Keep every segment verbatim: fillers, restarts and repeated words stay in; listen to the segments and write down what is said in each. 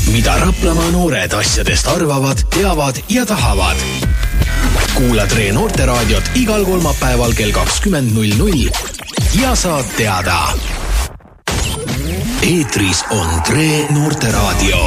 mida Raplamaa noored asjadest arvavad, teavad ja tahavad. Kuula Tre Noorteraadiot igal kolmapäeval kell kakskümmend null null ja saad teada. Eetris on Tre Noorteraadio.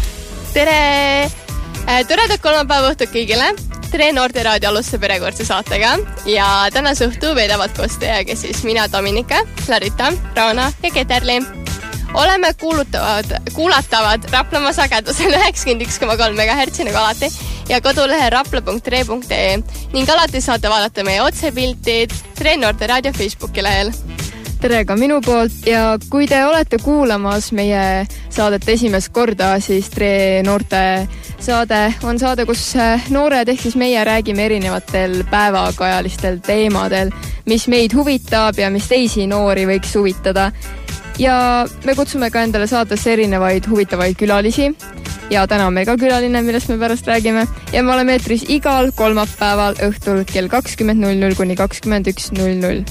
Tere! Toredat kolmapäeva õhtut kõigile. Tre Noorteraadio alustab perekordse saatega ja tänase õhtu veedavad koos teiega siis mina, Dominika, Larita, Raana ja Keterli. Oleme kuulutavad, kuulatavad Raplamaa sagedusel üheksakümmend üks koma kolm megahertsi nagu alati ja kodulehe rapla punkt tre punkt ee ning alati saate vaadata meie otsepiltid Tre Noorteraadio Facebooki lehel. Tere ka minu poolt ja kui te olete kuulamas meie saadet esimest korda, siis Tre Noorte saade on saade, kus noored ehk siis meie räägime erinevatel päevakajalistel teemadel, mis meid huvitab ja mis teisi noori võiks huvitada. Ja me kutsume ka endale saatesse erinevaid huvitavaid külalisi ja täna on meil ka külaline, millest me pärast räägime ja me oleme eetris igal kolmapäeval õhtul kell kakskümmend null null kuni kakskümmend üks null null.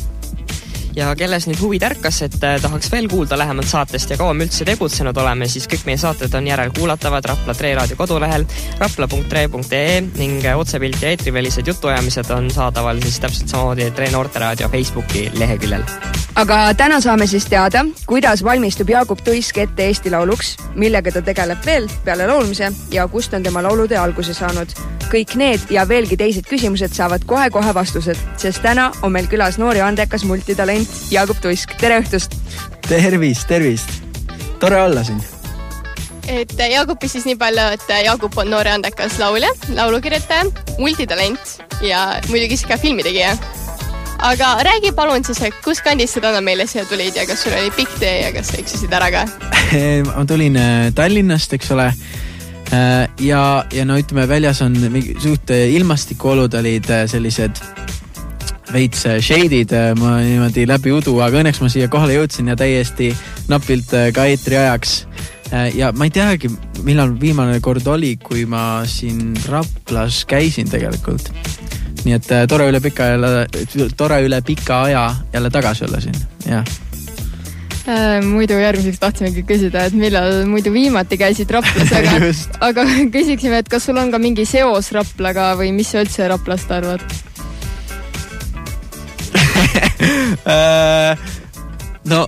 Ja kelles nüüd huvid ärkas, et tahaks veel kuulda lähemalt saatest ja kauem üldse tegutsenud oleme, siis kõik meie saated on järel kuulatavad Rapla Tre Raadio kodulehel rapla punkt tre punkt ee ning otsepilt ja eetrivälised jutuajamised on saadaval siis täpselt samamoodi Tre Noorteraadio Facebooki leheküljel. Aga täna saame siis teada, kuidas valmistub Jaagup Tuisk ette Eesti lauluks, millega ta tegeleb veel peale laulmise ja kust on tema laulude alguse saanud. Kõik need ja veelgi teised küsimused saavad kohe-kohe vastused, sest täna on meil külas noori andekas multitalent Jaagup Tuisk. Tere õhtust! Tervist, tervist! Tore olla siin! Et Jaagupi siis nii palju, et Jaagup on noori andekas laulja, laulukirjataja, multitalent ja muidugi ka filmitegija. Aga räägi palun siis, kus kandist sa täna meile siia tulid ja kas sul oli pikk tee ja kas sa eksisid ära ka? Ma tulin Tallinnast, eks ole. Ja, ja no ütleme, väljas on suht ilmastikuolud olid sellised veits shade'id, ma niimoodi läbi udu, aga õnneks ma siia kohale jõudsin ja täiesti napilt ka eetri ajaks. Ja ma ei teagi, millal viimane kord oli, kui ma siin Raplas käisin tegelikult. Nii et tore üle pika, tore üle pika aja jälle tagasi olla siin, jah. Muidu järgmiseks tahtsimegi küsida, et millal muidu viimati käisid Raplas, aga, aga küsiksime, et kas sul on ka mingi seos Raplaga või mis sa üldse Raplast arvad? No,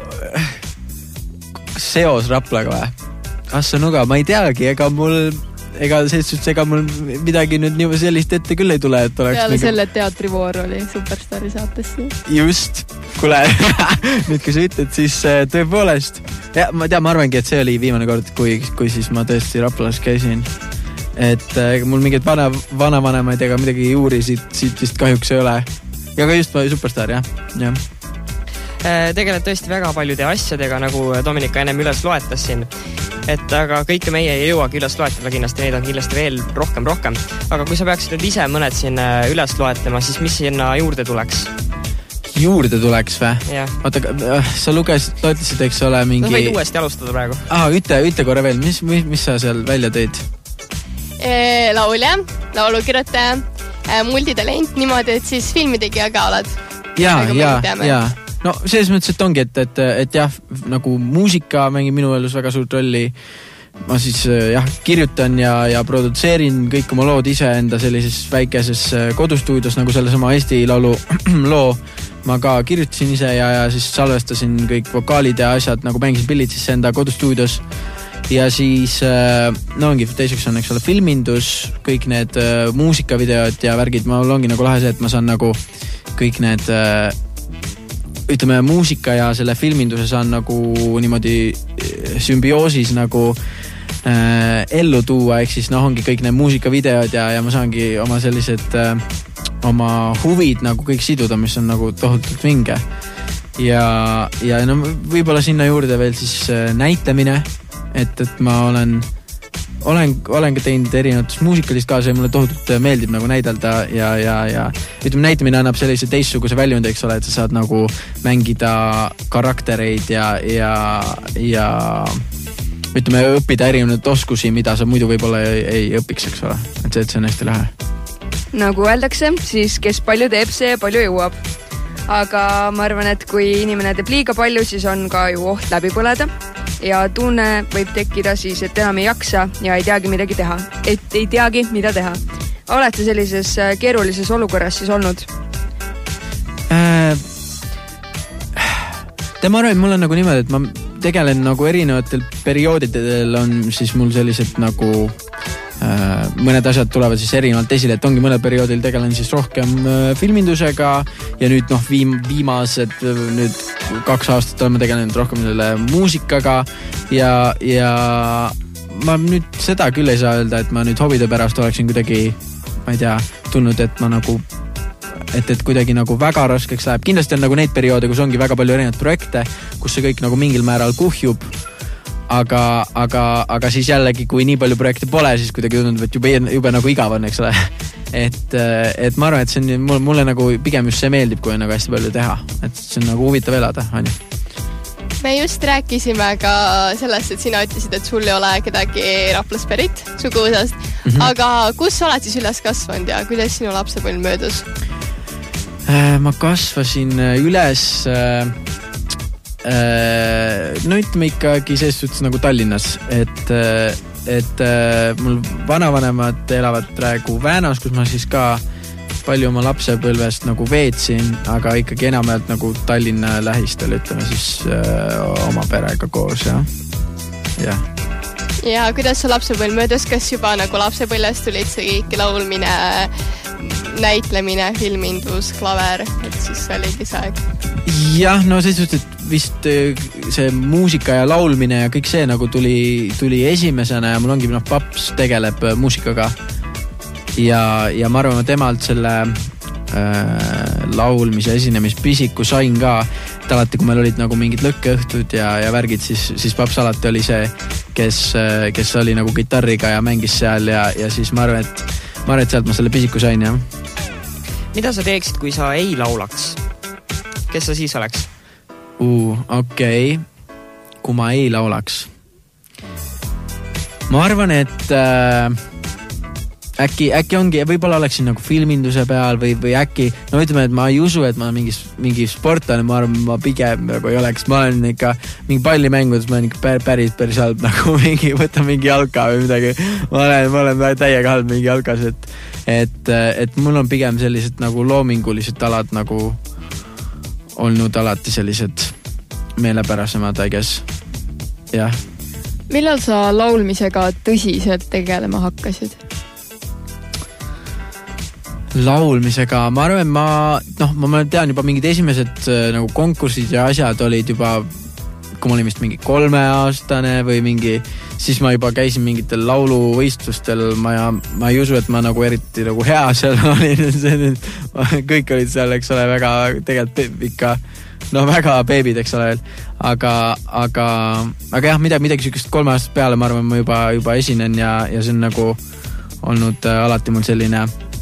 seos Raplaga või? Kas on nuga? Ma ei teagi, ega mul... Ega selles suhtes, ega mul midagi nüüd nii sellist ette küll ei tule, et oleks... Peale nagu... selle teatrivoor oli Superstari saates. Just, kuule, nüüd kui sa ütled, siis tõepoolest. Ja, ma tean, ma arvangi, et see oli viimane kord, kui, kui siis ma tõesti Raplas käisin. Et ega mul mingid vana, vanavanemaid ega midagi juuri siit, siit vist kahjuks ei ole. Ja ka just Superstar, jah. jah. Tegeled tõesti väga paljude asjadega, nagu Dominika ennem üles loetas siin. Et aga kõike meie ei jõuagi üles loetada kindlasti, neid on kindlasti veel rohkem, rohkem. Aga kui sa peaksid nüüd ise mõned siin üles loetlema, siis mis sinna juurde tuleks? Juurde tuleks või? Yeah. Oota, sa lugesid, loetlesid, eks ole, mingi... No võid uuesti alustada praegu. Ah, ütle, ütle korra veel, mis, mis, mis sa seal välja tõid? E, laulja, laulukirjataja, multitalent, niimoodi, et siis filmitegija ka oled. Jaa, jaa, jaa. No selles mõttes, et ongi, et, et, et jah, nagu muusika mängib minu elus väga suurt rolli. Ma siis jah, kirjutan ja, ja produtseerin kõik oma lood ise enda sellises väikeses kodustuudios, nagu sellesama Eesti Laulu loo. Ma ka kirjutasin ise ja, ja siis salvestasin kõik vokaalid ja asjad, nagu mängisin pillid siis enda kodustuudios. Ja siis, no ongi, teiseks on, eks ole, filmindus, kõik need muusikavideod ja värgid. Ma ongi nagu lahe see, et ma saan nagu kõik need... ütleme, muusika ja selle filminduse saan nagu niimoodi sümbioosis nagu äh, ellu tuua, ehk siis noh, ongi kõik need muusikavideod ja, ja ma saangi oma sellised äh, oma huvid nagu kõik siduda, mis on nagu tohutult vinge. Ja, ja no võib-olla sinna juurde veel siis äh, näitlemine, et, et ma olen olen, olen ka teinud erinevatest muusikalist kaasa ja mulle tohutult meeldib nagu näidelda ja, ja, ja ütleme, näitamine annab sellise teistsuguse väljund, eks ole, et sa saad nagu mängida karaktereid ja, ja, ja ütleme, õppida erinevaid oskusi, mida sa muidu võib-olla ei, ei õpiks, eks ole. Et see, et see on hästi lähe. Nagu öeldakse, siis kes palju teeb, see palju jõuab. Aga ma arvan, et kui inimene teeb liiga palju, siis on ka ju oht läbi põleda. ja tunne võib tekkida siis, et enam ei jaksa ja ei teagi midagi teha. Et ei teagi, mida teha. Olete sellises keerulises olukorras siis olnud? Äh, te ma arvan, et mul on nagu niimoodi, et ma tegelen nagu erinevatel perioodidel on siis mul sellised nagu äh, mõned asjad tulevad siis erinevalt esile, et ongi mõnel perioodil tegelen siis rohkem äh, filmindusega ja nüüd noh, viim, viimased nüüd kaks aastat oleme tegelenud rohkem selle muusikaga ja, ja ma nüüd seda küll ei saa öelda, et ma nüüd hobide pärast oleksin kuidagi, ma ei tea, tundnud, et ma nagu et, et kuidagi nagu väga raskeks läheb. Kindlasti on nagu neid perioode, kus ongi väga palju erinevaid projekte, kus see kõik nagu mingil määral kuhjub, aga, aga, aga siis jällegi, kui nii palju projekte pole, siis kuidagi tundub, et jube, jube nagu igav on, eks ole. Et, et ma arvan, et see on, mulle, mulle nagu pigem just see meeldib, kui on nagu hästi palju teha. Et see on nagu huvitav elada, on ju. Me just rääkisime ka sellest, et sina ütlesid, et sul ei ole kedagi Raplast pärit suguvõsast, mm-hmm. aga kus sa oled siis üles kasvanud ja kuidas sinu lapsepõlv möödus? Ma kasvasin üles äh, äh, no ütleme ikkagi selles suhtes nagu Tallinnas, et, et äh, mul vanavanemad elavad praegu Väänas, kus ma siis ka palju oma lapsepõlvest nagu veetsin, aga ikkagi enamalt nagu Tallinna lähistel, ütleme siis äh, oma perega koos, jah. Ja. ja kuidas sa lapsepõlv möödas, kas juba nagu lapsepõlvest tulid see kõik laulmine, näitlemine, filmindus, klaver, et siis oligi see aeg? Jah, no selles suhtes, et vist see muusika ja laulmine ja kõik see nagu tuli, tuli esimesena ja mul ongi, noh, paps tegeleb muusikaga ja, ja ma arvan, ma temalt selle äh, laulmise esinemishpisiku sain ka, et alati, kui meil olid nagu mingid lõkkeõhtud ja, ja värgid, siis, siis paps alati oli see, kes, kes oli nagu kitarriga ja mängis seal ja, ja siis ma arvan, et ma arvan, et sealt ma selle pisiku sain, jah. Mida sa teeksid, kui sa ei laulaks? Kes sa siis oleks? Uh, okei. Okay. Kui ma ei laulaks. Ma arvan, et äh, äkki, äkki ongi, võib-olla oleksin nagu filminduse peal või, või äkki, no ütleme, et ma ei usu, et ma mingi, mingi sportlane, ma arvan, ma pigem nagu ei oleks. Ma olen ikka mingi pallimängudes, ma olen ikka päris, päris halb nagu mingi, võtan mingi jalka või midagi. Ma olen, ma olen täiega halb mingi jalkas, et, et, et mul on pigem sellised nagu loomingulised alad nagu olnud alati sellised meelepärasemad, I guess. Jah. Millal sa laulmisega tõsiselt tegelema hakkasid? Laulmisega, ma arvan, ma, noh, ma tean juba mingid esimesed nagu konkursid ja asjad olid juba, kui ma olin vist mingi kolmeaastane või mingi, siis ma juba käisin mingitel lauluvõistlustel, ma, ja, ma ei usu, et ma nagu eriti nagu hea seal olin, kõik olid seal, eks ole, väga tegelikult ikka, no väga beebid, eks ole, aga, aga, aga jah, midagi, midagi sükest kolme aastast peale, ma arvan, ma juba, juba esinen ja, ja see on nagu olnud äh, alati mul selline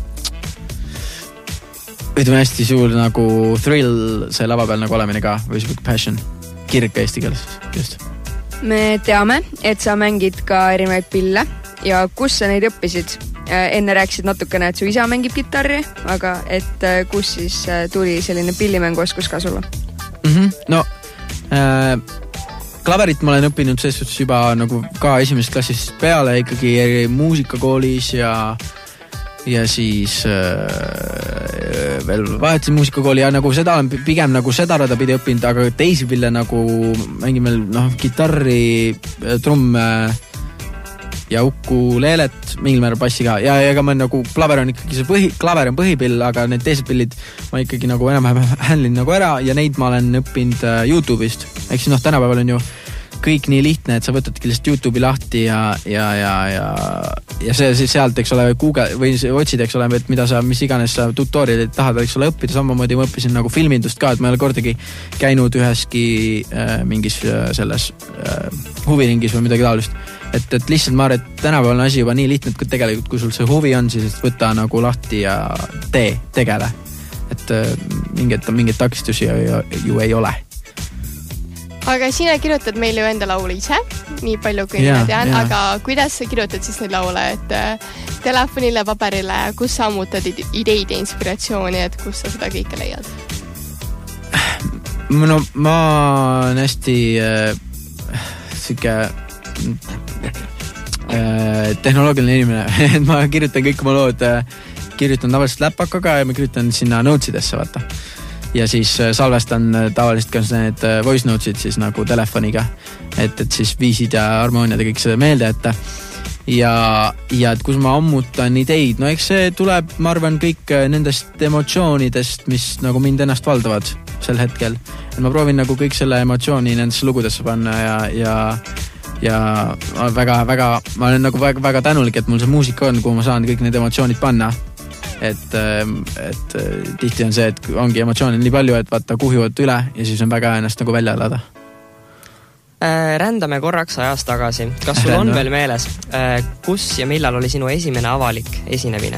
ütleme hästi suur nagu thrill see lava peal nagu olemine ka, või see passion, kirka eesti keeles just. Me teame, et sa mängid ka erinevaid pille ja kus sa neid õppisid? Enne rääkisid natukene, et su isa mängib kitarri, aga et kus siis tuli selline pillimänguoskus ka sulle? Mm-hmm. No, äh, klaverit ma olen õppinud selles suhtes juba nagu ka esimesest klassist peale ikkagi muusikakoolis ja ja siis äh, veel vahetasin muusikakooli ja nagu seda olen pigem nagu seda rada pidi õppinud, aga teisi pille nagu mängime noh, kitarri, trumm ja ukuleelet, mingil määral bassi ka ja ega ma nagu, klaver on ikkagi see põhi, klaver on põhipill, aga need teised pillid ma ikkagi nagu enam-vähem händlin nagu ära ja neid ma olen õppinud YouTube'ist, eks noh, tänapäeval on ju kõik nii lihtne, et sa võtadki lihtsalt YouTube'i lahti ja, ja, ja, ja, ja see, see sealt, eks ole, Google või otsid, eks ole, et mida sa, mis iganes sa tutorialit tahad, eks ole, õppida, samamoodi ma õppisin nagu filmindust ka, et ma ei ole kordagi käinud üheski äh, mingis äh, selles äh, huviringis või midagi taolist. Et, et lihtsalt ma arvan, et tänapäeval on asi juba nii lihtne, et tegelikult kui sul see huvi on, siis võta nagu lahti ja tee, tegele. Et äh, mingit, mingit takistusi ju, ju ei ole. Aga sina kirjutad meile ju enda laule ise, nii palju kui yeah, mina tean, yeah. Aga kuidas sa kirjutad siis neid laule, et telefonile, paberile, kus sa ammutad ideid ja inspiratsiooni, et kus sa seda kõike leiad? No ma olen hästi, siuke tehnoloogiline inimene, et ma kirjutan kõik oma lood, kirjutan tavaliselt läpakaga ja ma kirjutan sinna notesidesse, vaata. Ja siis salvestan tavaliselt ka need voice notesid siis nagu telefoniga, et, et siis viisid ja harmooniad ja kõik seda meelde, et ja, ja et kus ma ammutan ideid, no eks see tuleb, ma arvan, kõik nendest emotsioonidest, mis nagu mind ennast valdavad sel hetkel. Et ma proovin nagu kõik selle emotsiooni nendesse lugudesse panna ja, ja ja väga, väga, ma olen nagu väga, väga tänulik, et mul see muusika on, kuhu ma saan kõik need emotsioonid panna. Et, et tihti on see, et ongi emotsioonid nii palju, et vaata kuhjuvad üle ja siis on väga ennast nagu välja elada. Rändame korraks ajas tagasi. Kas sul on veel meeles, kus ja millal oli sinu esimene avalik esinemine?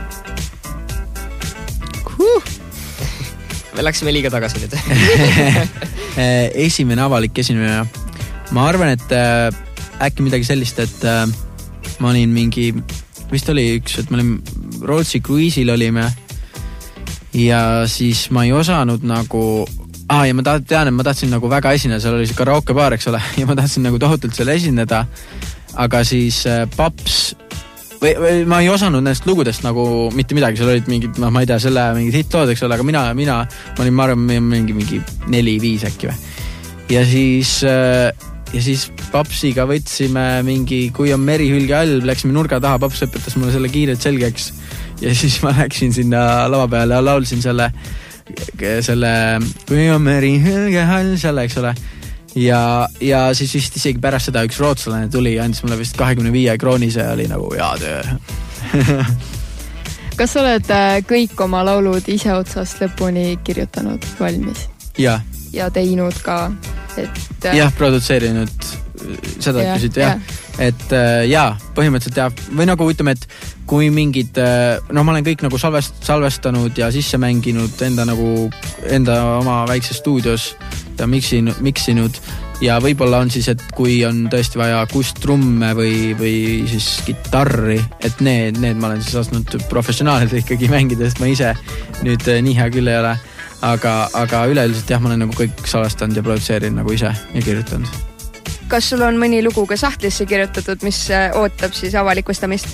Huh. Me läksime liiga tagasi nüüd. Esimene avalik esinemine. Ma arvan, et äh, äkki midagi sellist, et äh, ma olin mingi, vist oli üks, et ma olin Rootsi kruiisil olime ja siis ma ei osanud nagu, ah, ja ma tean, et ma tahtsin nagu väga esineda, seal oli see karaokebaar, eks ole, ja ma tahtsin nagu tohutult seal esineda, aga siis äh, paps, või, või ma ei osanud nendest lugudest nagu mitte midagi, seal olid mingid, no ma ei tea, selle mingid hitlood, eks ole, aga mina, mina, ma olin, ma arvan, mingi, mingi neli, viis äkki või. Ja siis äh, ja siis papsiga võtsime mingi, kui on merihülge all, läksime nurga taha, paps õpetas mulle selle kiirelt selgeks ja siis ma läksin sinna lava peale ja laulsin selle, selle kui on merihülge all, selle, eks ole. Ja, ja siis vist isegi pärast seda üks rootslane tuli ja andis mulle vist kahekümne viie kroonise ja oli nagu jaa töö. Kas oled kõik oma laulud ise otsast lõpuni kirjutanud valmis? Jaa. Ja teinud ka, et jah, produtseerinud seda ja, küsid, jah ja. Et jaa, põhimõtteliselt jah, või nagu ütleme, et kui mingid, no ma olen kõik nagu salvest, salvestanud ja sisse mänginud enda nagu, enda oma väikses stuudios ja miksinud, miksinud ja võib-olla on siis, et kui on tõesti vaja kustrumme või, või siis kitarri, et need, need ma olen siis ostnud professionaalid ikkagi mängida, sest ma ise nüüd nii hea küll ei ole. Aga, aga üleüldiselt jah, ma olen nagu kõik salvestanud ja produtseerinud nagu ise ja kirjutanud. Kas sul on mõni lugu ka sahtlisse kirjutatud, mis ootab siis avalikustamist?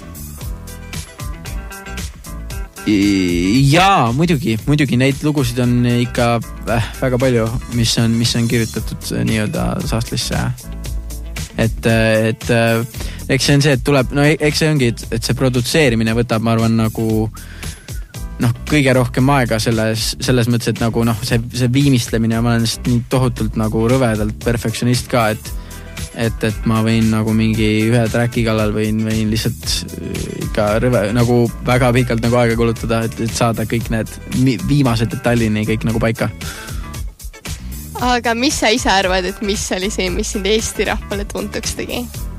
Jaa, muidugi, muidugi neid lugusid on ikka äh, väga palju, mis on, mis on kirjutatud nii-öelda sahtlisse. Et, et eks see on see, et tuleb, no eks see ongi, et, et see produtseerimine võtab, ma arvan, nagu noh, kõige rohkem aega selles, selles mõttes, et nagu noh, see, see viimistlemine, ma olen nii tohutult nagu rõvedalt perfektsionist ka, et et, et ma võin nagu mingi ühe tracki kallal võin, võin lihtsalt ikka rõve, nagu väga pikalt nagu aega kulutada, et, et saada kõik need viimased detailini kõik nagu paika. Aga mis sa ise arvad, et mis oli see, mis sind Eesti rahvale tuntuks tegi?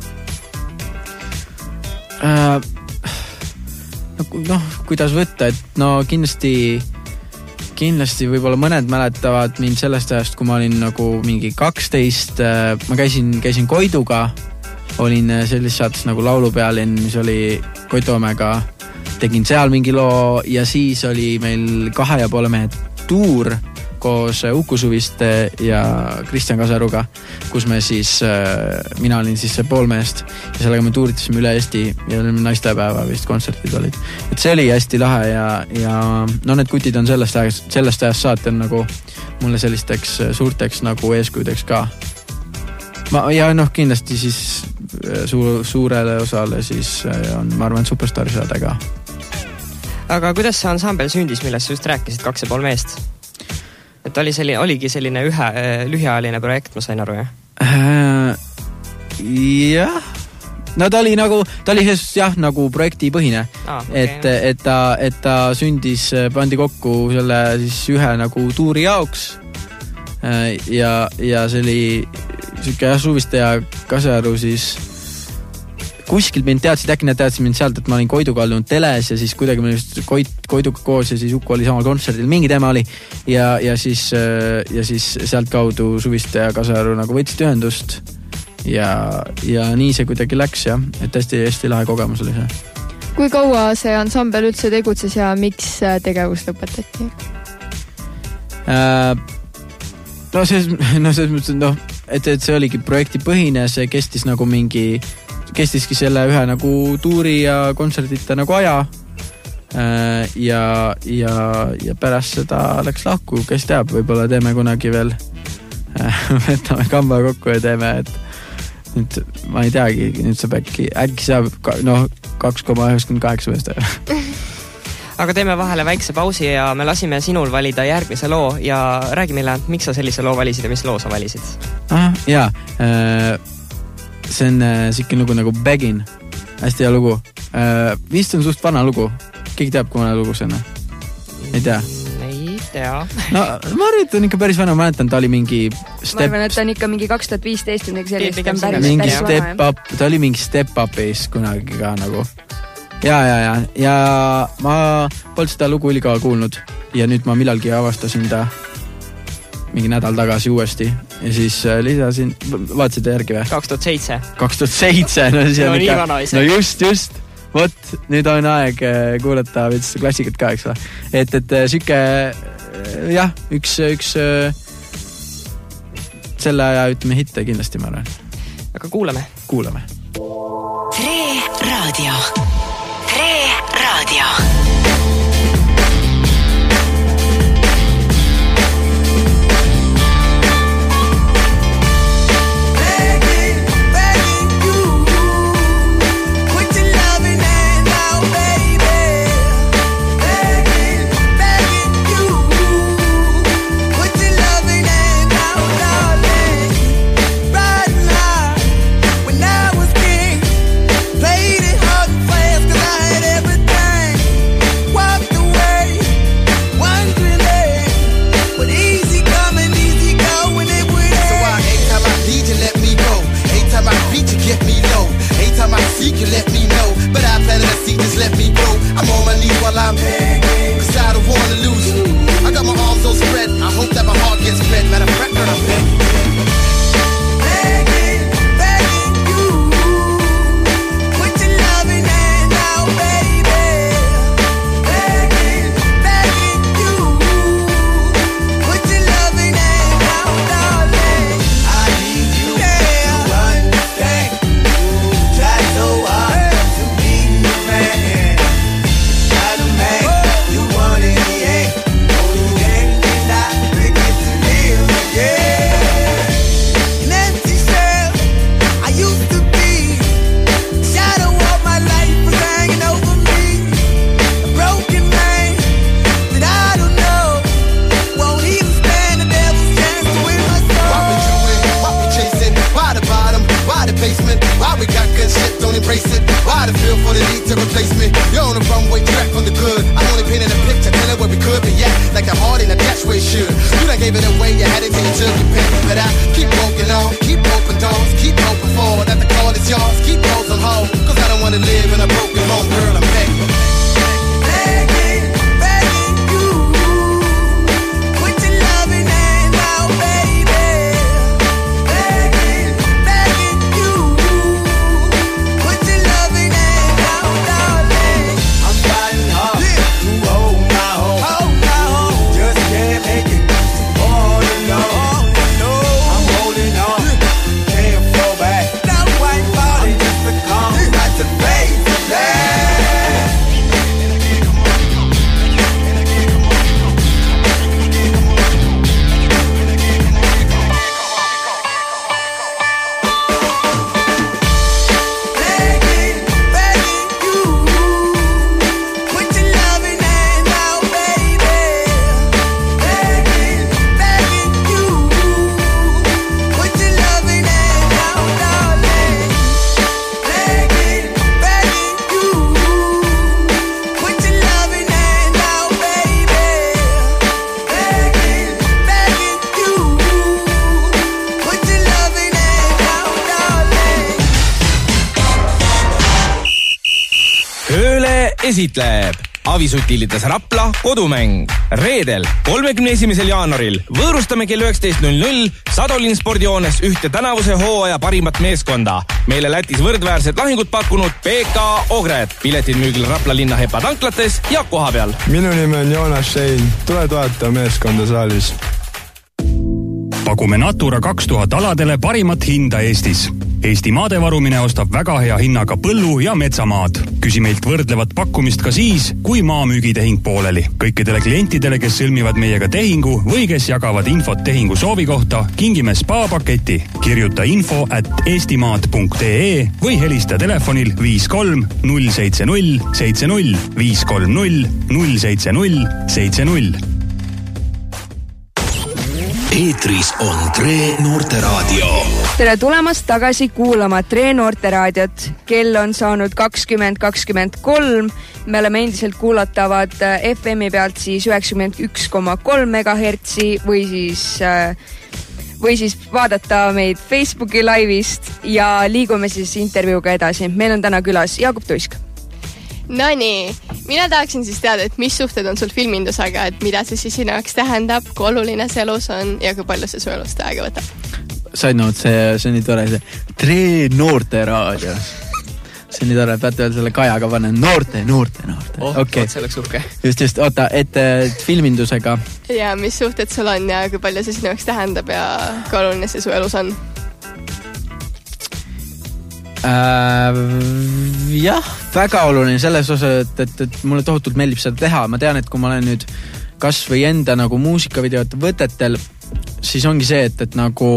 Äh, noh, kuidas võtta, et no kindlasti kindlasti võib-olla mõned mäletavad mind sellest ajast, kui ma olin nagu mingi kaksteist, ma käisin, käisin Koiduga, olin sellises saates nagu Laulupealinn, mis oli Koit Toomega, tegin seal mingi loo ja siis oli meil kahe ja poole mehe tuur koos Uku Suviste ja Kristjan Kasaruga, kus me siis, mina olin siis see poolmeest ja sellega me tuuritasime üle Eesti ja naistepäeva vist kontserdid olid. Et see oli hästi lahe ja, ja no need kutid on sellest ajast, sellest ajast saatel nagu mulle sellisteks suurteks nagu eeskujudeks ka. Ma, ja noh, kindlasti siis suur, suurele osale siis on, ma arvan, Superstaari saade ka. Aga kuidas see ansambel sündis, millest sa just rääkisid, kaks ja pool meest? Et oli selline, oligi selline ühe lühiajaline projekt, ma sain aru, jah? Äh, jah. No ta oli nagu, ta oli jah, nagu projektipõhine. Ah, okay, et, et, ta, et ta sündis, pandi kokku selle siis ühe nagu tuuri jaoks. Ja, ja see oli siuke jah, Suviste ja Kasaru siis kuskil mind teadsid, äkki nad teadsid mind sealt, et ma olin Koiduga olnud teles ja siis kuidagi me just Koit, Koiduga koos ja siis Uku oli samal kontserdil, mingi teema oli ja, ja, siis, ja siis sealt kaudu Suviste ja Kasaru nagu võtsid ühendust ja, ja nii see kuidagi läks jah, et hästi, hästi lahe kogemus oli see. Kui kaua see ansambel üldse tegutses ja miks tegevus lõpetati? Äh, no selles, no selles mõttes, noh et, et see oligi projektipõhine, see kestis nagu mingi, kestiski selle ühe nagu tuuri ja kontserdite nagu aja ja, ja, ja pärast seda läks lahku, kes teab, võib-olla teeme kunagi veel, võtame kamba kokku ja teeme, et nüüd ma ei teagi, nüüd saab äkki, äkki saab noh, kaks koma üheksakümmend kaheksa meest. Aga teeme vahele väikse pausi ja me lasime sinul valida järgmise loo ja räägi meile, miks sa sellise loo valisid ja mis loo sa valisid? Ah, jaa, see on siuke lugu nagu Beggin, hästi hea lugu. Vist on suht vana lugu, keegi teab, kui vana lugu see on? Ei tea? Ei tea. No ma arvan, et on ikka päris vana, ma mäletan, ta oli mingi step... Ma arvan, et ta on ikka mingi kaks tuhat viisteist või sellist, ta on päris, mingi päris step vana. Up, ta oli mingi Step Upis kunagi ka nagu. Ja, ja, ja, ja ma polnud seda lugu ülikaua kuulnud ja nüüd ma millalgi avastasin ta mingi nädal tagasi uuesti ja siis lisasin, vaatasid ta järgi või? kaks tuhat seitse kaks tuhat seitse, no see on no, ikka, no just, just, vot, nüüd on aeg kuulata veits klassikat ka, eks va? Et, et süke, jah, üks, üks selle aja ütleme hitte kindlasti, ma arvan. Aga kuulame. Kuulame. Tre Raadio. Tre Raadio. You let me know, but I better not see, just let me go. I'm on my knees while I'm begging, cause I don't wanna lose you. I got my arms all spread, I hope that my heart gets fed. Matter of fact, that I'm begging, begging, begging you. Put your loving hand out, baby. Begging, begging you. Put your loving hand out, darling. I need you yeah. to understand. Try so hard to be your man. Try to make you want it, yeah. Oh, you can't deny, pick it to live again. An empty shell I used to be. Shadow of my life was hanging over me. A broken man that I don't know. Won't even stand the devil's chance to win my soul. Why we doing? Why we chasing? Why the bottom? Why the basement? Why we got good shit, don't embrace it? Why the feel for the need to replace me? You're on the runway track from the good. I'm only painting a picture, telling where we could be at. Like the heart in a dash where it should. You done gave it away, you had it till you took your pick. But I keep walking on, keep open doors, keep open for that the call is yours. Keep those on hold, cause I don't wanna live in a broken home, girl, I'm begging. Begging, begging you. Put your loving hand out, baby. Begging, begging you. Put your loving hand out, darling. I'm fighting hard to hold my home. Hold my home. Just can't make it all alone. I'm holding on, can't fall back. No white body, just a calm. Got to face the land. Begging, begging you. Put your loving hand out, baby. Begging, begging you. Put your loving hand out, darling. Begging, begging you. Put your loving hand out, baby. Begging, begging you. Put your loving hand out, darling. Ööle esitleb Avisutilitas Rapla kodumäng. Reedel, kolmekümne esimesel jaanuaril võõrustame kell üheksateist null null Sadolin spordijoones ühte tänavuse hooaja parimat meeskonda. Meile Lätis võrdväärset lahingut pakkunud P K Ogred. Piletid müügil Rapla linna Hepa tanklates ja kohapeal. Minu nimi on Joonas Šein. Tule toeta meeskonda saalis. Pakume Natura kaks tuhat aladele parimat hinda Eestis. Eesti maadevarumine ostab väga hea hinnaga põllu- ja metsamaad. Küsi meilt võrdlevat pakkumist ka siis, kui maamüügitehing pooleli. Kõikidele klientidele, kes sõlmivad meiega tehingu või kes jagavad infot tehingu soovi kohta, kingime spa-paketi. Kirjuta info at eestimaad punkt ee või helista telefonil viis kolm null seitse null seitse null viis kolm null null seitse null seitse null. Eetris on Tre Noorteraadio. Tere tulemast tagasi kuulama Tre Noorteraadiot. Kell on saanud kakskümmend kakskümmend kolm. Me oleme endiselt kuulatavad F M-i pealt siis üheksakümmend üks koma kolm megahertsi või siis, või siis vaadata meid Facebooki laivist ja liigume siis intervjuuga edasi. Meil on täna külas Jaagup Tuisk. No nii, mina tahaksin siis teada, et mis suhted on sul filmindusega, et mida see siis sinu jaoks tähendab, kui oluline see elus on ja kui palju see su elust aega võtab? Said nood, see, see on nii tore, see Tre Noorteraadio. See on nii tore, peate veel selle kajaga panna, noorte, noorte, noorte. Oh, okay. See oleks uhke. Just, just, oota, et, et filmindusega. Ja mis suhted sul on ja kui palju see sinu jaoks tähendab ja kui oluline see su elus on? Äh, jah, väga oluline selles osas, et, et, et mulle tohutult meeldib seda teha. Ma tean, et kui ma olen nüüd kas või enda nagu muusikavideote võtetel, siis ongi see, et, et nagu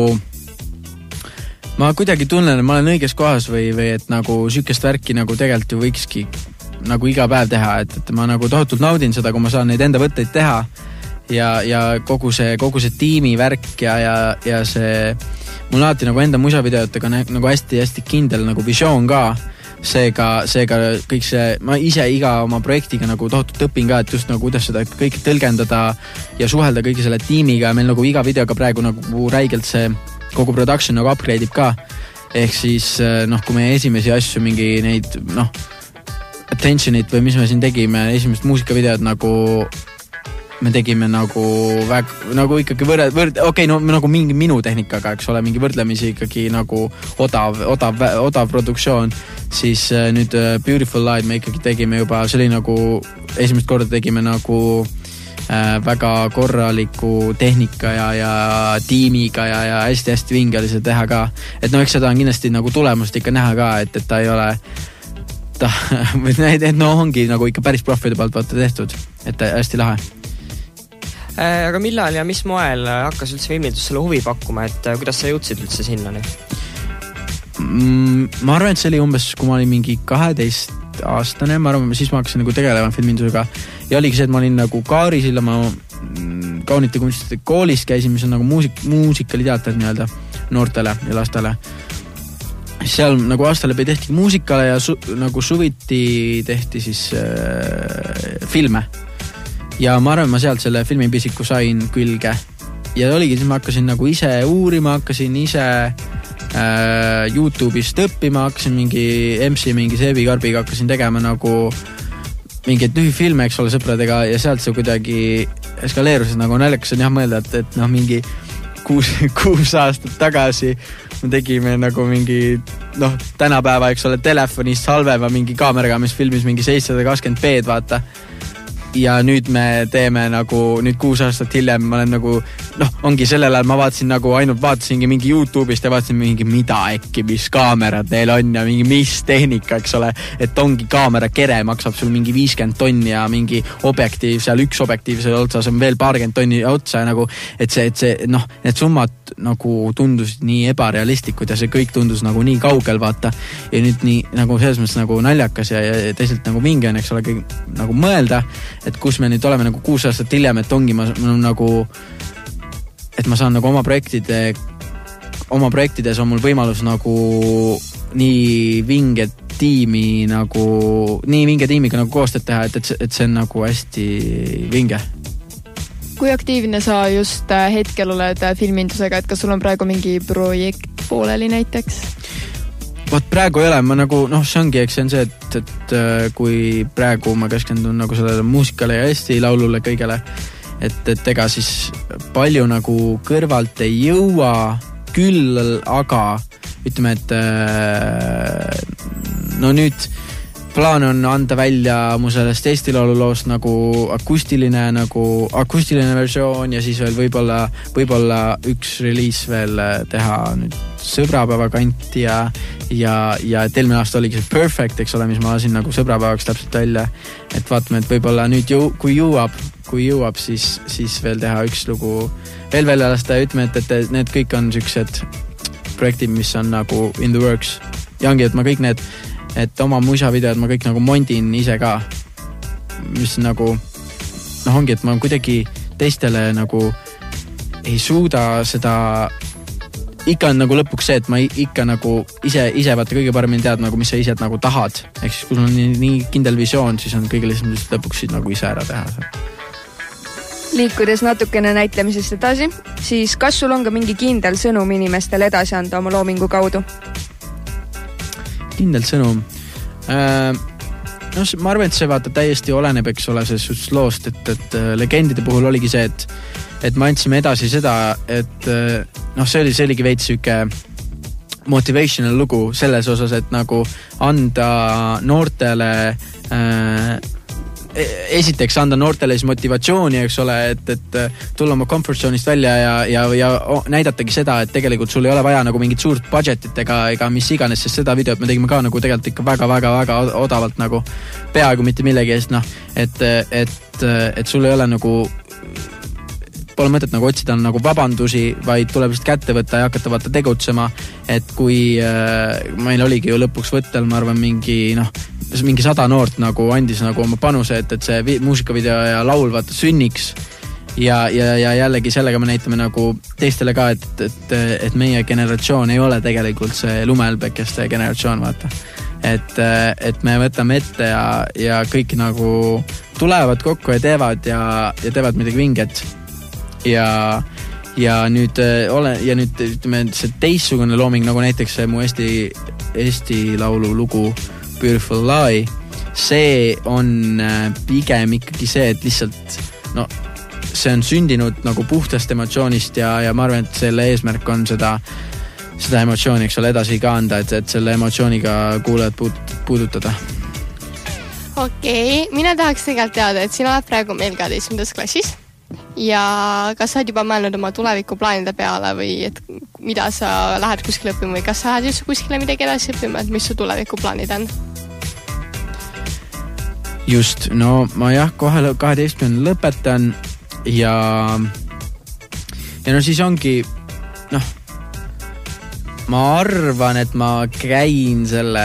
ma kuidagi tunnen, et ma olen õiges kohas või, või et nagu sükest värki nagu tegelikult ju võikski nagu iga päev teha, et, et ma nagu tohutult naudin seda, kui ma saan neid enda võtteid teha ja, ja kogu see, kogu see tiimi värk ja, ja, ja see mul alati nagu enda musavideotega nagu hästi-hästi kindel nagu visioon ka, seega, seega kõik see, ma ise iga oma projektiga nagu tohutult õpin ka, et just nagu kuidas seda kõik tõlgendada ja suhelda kõigi selle tiimiga, meil nagu iga videoga praegu nagu räigelt see kogu production nagu upgrade ib ka, ehk siis noh, kui meie esimesi asju mingi neid noh, attentionit või mis me siin tegime, esimest muusikavideod nagu me tegime nagu väga, nagu ikkagi võrd, võrd, okei, okay, no nagu mingi minu tehnikaga, eks ole, mingi võrdlemisi ikkagi nagu odav, odav, odav produktsioon, siis nüüd Beautiful Light me ikkagi tegime juba, see oli nagu, esimest korda tegime nagu äh, väga korraliku tehnika ja, ja tiimiga ja, ja hästi-hästi vinge oli see teha ka. Et no eks seda on kindlasti nagu tulemust ikka näha ka, et, et ta ei ole ta, et no ongi nagu ikka päris profide poolt vaata tehtud, et hästi lahe. Aga millal ja mis moel hakkas üldse filmindus selle huvi pakkuma, et kuidas sa jõudsid üldse sinnani? Mm, ma arvan, et see oli umbes, kui ma olin mingi kaheteist aastane, ma arvan, siis ma hakkasin nagu tegelema filmindusega ja oligi see, et ma olin nagu Kaarisilla, ma kaunite kunstide koolis käisin, mis on nagu muusik, muusikaliteater nii-öelda noortele ja lastele. Seal nagu aasta läbi tehti muusikale ja su, nagu suviti tehti siis äh, filme. Ja ma arvan, ma sealt selle filmipisiku sain külge. Ja oligi, siis ma hakkasin nagu ise uurima, hakkasin ise äh, YouTube'ist õppima, hakkasin mingi M C, mingi Seebi Karbiga hakkasin tegema nagu mingeid lühifilme, eks ole, sõpradega ja sealt see kuidagi eskaleerus, nagu naljakas on jah mõelda, et, et noh, mingi kuus, kuus aastat tagasi me tegime nagu mingi, noh, tänapäeva, eks ole, telefonist salveva mingi kaameraga, mis filmis mingi seitsesada kakskümmend peed, vaata. Ja nüüd me teeme nagu, nüüd kuus aastat hiljem ma olen nagu, noh, ongi sellel ajal ma vaatasin nagu, ainult vaatasingi mingi YouTube'ist ja vaatasin mingi mida äkki, mis kaamerad neil on ja mingi mis tehnika, eks ole, et ongi kaamera kere maksab sul mingi viiskümmend tonni ja mingi objektiiv, seal üks objektiiv seal otsas on veel paarkümmend tonni otsa ja nagu, et see, et see, noh, need summad nagu tundus nii ebarealistlikud ja see kõik tundus nagu nii kaugel, vaata, ja nüüd nii nagu selles mõttes nagu naljakas ja, ja teisalt nagu mingi on, eks ole, nagu mõelda, et kus me nüüd oleme nagu kuus aastat hiljem, et ongi ma, ma nagu, et ma saan nagu oma projektide, oma projektides on mul võimalus nagu nii vinge tiimi nagu, nii vinge tiimiga nagu koostööd teha, et, et, et see on nagu hästi vinge. Kui aktiivne sa just hetkel oled filmindusega, et kas sul on praegu mingi projekt pooleli näiteks? Vaat praegu ei ole, ma nagu, noh, see ongi, eks see on see, et, et kui praegu ma keskendun nagu sellele muusikale ja Eesti laulule kõigele, et, et ega siis palju nagu kõrvalt ei jõua, küll aga ütleme, et no nüüd plaan on anda välja mu sellest Eesti Laulu loost nagu akustiline, nagu akustiline versioon ja siis veel võib-olla, võib-olla üks reliis veel teha nüüd sõbrapäeva kanti ja, ja, ja et eelmine aasta oligi see Perfect, eks ole, mis ma lasin nagu sõbrapäevaks täpselt välja. Et vaatame, et võib-olla nüüd ju, kui jõuab, kui jõuab, siis, siis veel teha üks lugu veel välja lasta ja ütleme, et, et need kõik on süksed projektid, mis on nagu in the works. Ja ongi, et ma kõik need et oma muisavideod ma kõik nagu mondin ise ka, mis nagu noh ongi, et ma kuidagi teistele nagu ei suuda seda ikka on nagu lõpuks see, et ma ikka nagu ise, ise vaata kõige paremini tead nagu mis sa ise nagu tahad, ehk siis kui sul on nii, nii kindel visioon, siis on kõige lihtsam lõpuks siis nagu ise ära teha. Liikudes natukene näitlemisest edasi, siis kas sul on ka mingi kindel sõnum inimestele edasi anda oma loomingu kaudu? Kindel sõnum. Äh, no, ma arvan, et see vaata täiesti oleneb, eks ole, see loost, et, et legendide puhul oligi see, et, et me andsime edasi seda, et noh, see oli, see oligi veits süke motivational lugu selles osas, et nagu anda noortele äh, esiteks anda noortele siis motivatsiooni, eks ole, et, et tulla oma comfort zone'ist välja ja, ja, ja näidatagi seda, et tegelikult sul ei ole vaja nagu mingit suurt budgetit ega, ega mis iganes, sest seda videot me tegime ka nagu tegelikult ikka väga, väga, väga odavalt nagu peaaegu mitte millegi eest, noh, et, et, et sul ei ole nagu pole mõtet nagu otsida nagu vabandusi, vaid tuleb vist kätte võtta ja hakata vaata tegutsema, et kui äh, meil oligi ju lõpuks võttel, ma arvan, mingi noh, mingi sada noort nagu andis nagu oma panuse, et, et see vi- muusikavideo ja laul vaata sünniks ja, ja, ja jällegi sellega me näitame nagu teistele ka, et, et, et meie generatsioon ei ole tegelikult see lumehelbekeste generatsioon, vaata. Et, et me võtame ette ja, ja kõik nagu tulevad kokku ja teevad ja, ja teevad midagi vinget ja ja nüüd ole, ja nüüd ütleme, see teistsugune looming nagu näiteks see mu Eesti, Eesti laulu lugu Beautiful Lie, see on pigem ikkagi see, et lihtsalt no, see on sündinud nagu puhtast emotsioonist ja, ja ma arvan, et selle eesmärk on seda, seda emotsiooni, eks ole, edasi ka anda, et, et selle emotsiooniga kuulajad puudutada. Okei, okay, mina tahaks tegelikult teada, et sina oled praegu meil kaheteistkümnendas klassis ja kas sa oled juba mõelnud oma tulevikuplaanide peale või et mida sa lähed kuskile õppima või kas sa lähed üldse kuskile midagi edasi õppima, et mis su tulevikuplaanid on? Just, no ma jah, kohe kaheteistkümnendal lõpetan ja ja no siis ongi noh, ma arvan, et ma käin selle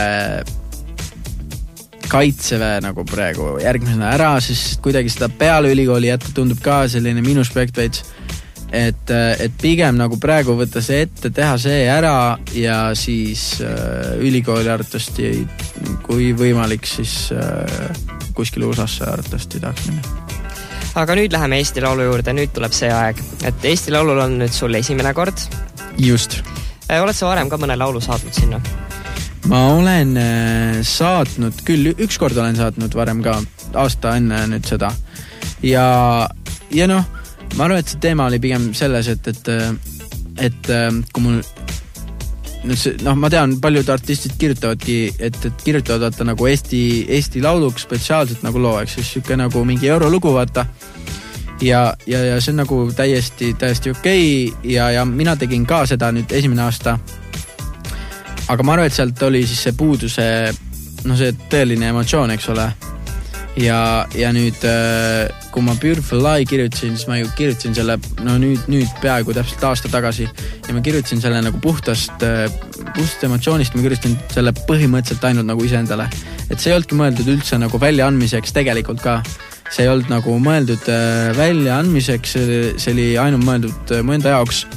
kaitseväe nagu praegu järgmisena ära, sest kuidagi seda peale ülikooli jätta tundub ka selline miinusprojekt veits, et, et pigem nagu praegu võtta see ette, teha see ära ja siis äh, ülikooli arvatavasti, kui võimalik, siis äh, kuskile U S A-sse arvatavasti tahaks minna. Aga nüüd läheme Eesti Laulu juurde, nüüd tuleb see aeg, et Eesti Laulul on nüüd sul esimene kord. Just. Oled sa varem ka mõne laulu saatnud sinna? Ma olen saatnud, küll üks kord olen saatnud varem ka, aasta enne nüüd seda. Ja, ja noh, ma arvan, et see teema oli pigem selles, et, et, et kui mul, noh, ma tean, paljud artistid kirjutavadki, et, et kirjutavad vaata nagu Eesti, Eesti lauluks spetsiaalselt nagu loo, eks siis siuke nagu mingi eurolugu vaata. Ja, ja, ja see on nagu täiesti, täiesti okei ja, ja mina tegin ka seda nüüd esimene aasta. Aga ma arvan, et sealt oli siis see puuduse, no see tõeline emotsioon, eks ole. Ja, ja nüüd, kui ma Beautiful Lie kirjutasin, siis ma ju kirjutasin selle, no nüüd, nüüd peaaegu täpselt aasta tagasi ja ma kirjutasin selle nagu puhtast, puhtast emotsioonist, ma kirjutasin selle põhimõtteliselt ainult nagu iseendale. Et see ei oldki mõeldud üldse nagu välja andmiseks tegelikult ka. See ei olnud nagu mõeldud välja andmiseks, see oli ainult mõeldud mu enda jaoks.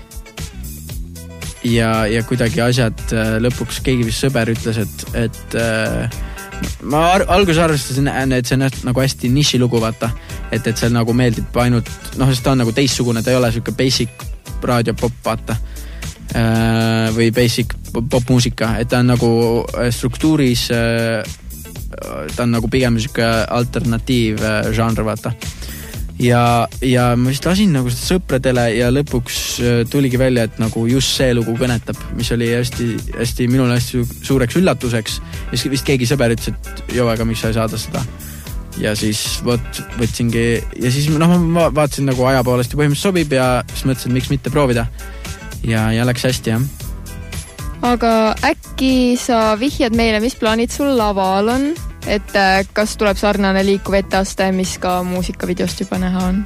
Ja, ja kuidagi asjad lõpuks keegi vist sõber ütles, et, et ma ar- alguses arvestasin, et see on nagu hästi niši lugu vaata, et, et see nagu meeldib ainult, noh, sest ta on nagu teistsugune, ta ei ole siuke basic raadiopop vaata või basic popmuusika, et ta on nagu struktuuris, ta on nagu pigem siuke alternatiiv žanr vaata. ja, ja ma vist lasin nagu seda sõpradele ja lõpuks tuligi välja, et nagu just see lugu kõnetab, mis oli hästi, hästi minule hästi suureks üllatuseks. Ja vist keegi sõber ütles, et joo, aga miks sa ei saada seda. Ja siis võt, võtsingi ja siis noh, ma vaatasin nagu aja poolest ja põhimõtteliselt sobib ja siis mõtlesin, miks mitte proovida. Ja, ja läks hästi, jah. Aga äkki sa vihjad meile, mis plaanid sul laval on? Et kas tuleb sarnane liikuv etteaste, mis ka muusikavideost juba näha on?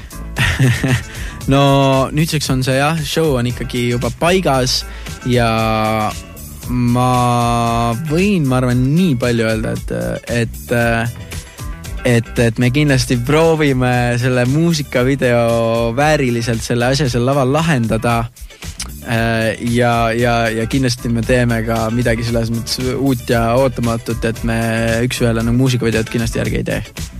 No nüüdseks on see jah, show on ikkagi juba paigas ja ma võin, ma arvan, nii palju öelda, et, et, et, et me kindlasti proovime selle muusikavideo vääriliselt selle asja seal laval lahendada. Ja, ja, ja kindlasti me teeme ka midagi selles mõttes uut ja ootamatut, et me üks ühele nagu muusikavideot kindlasti järgi ei tee.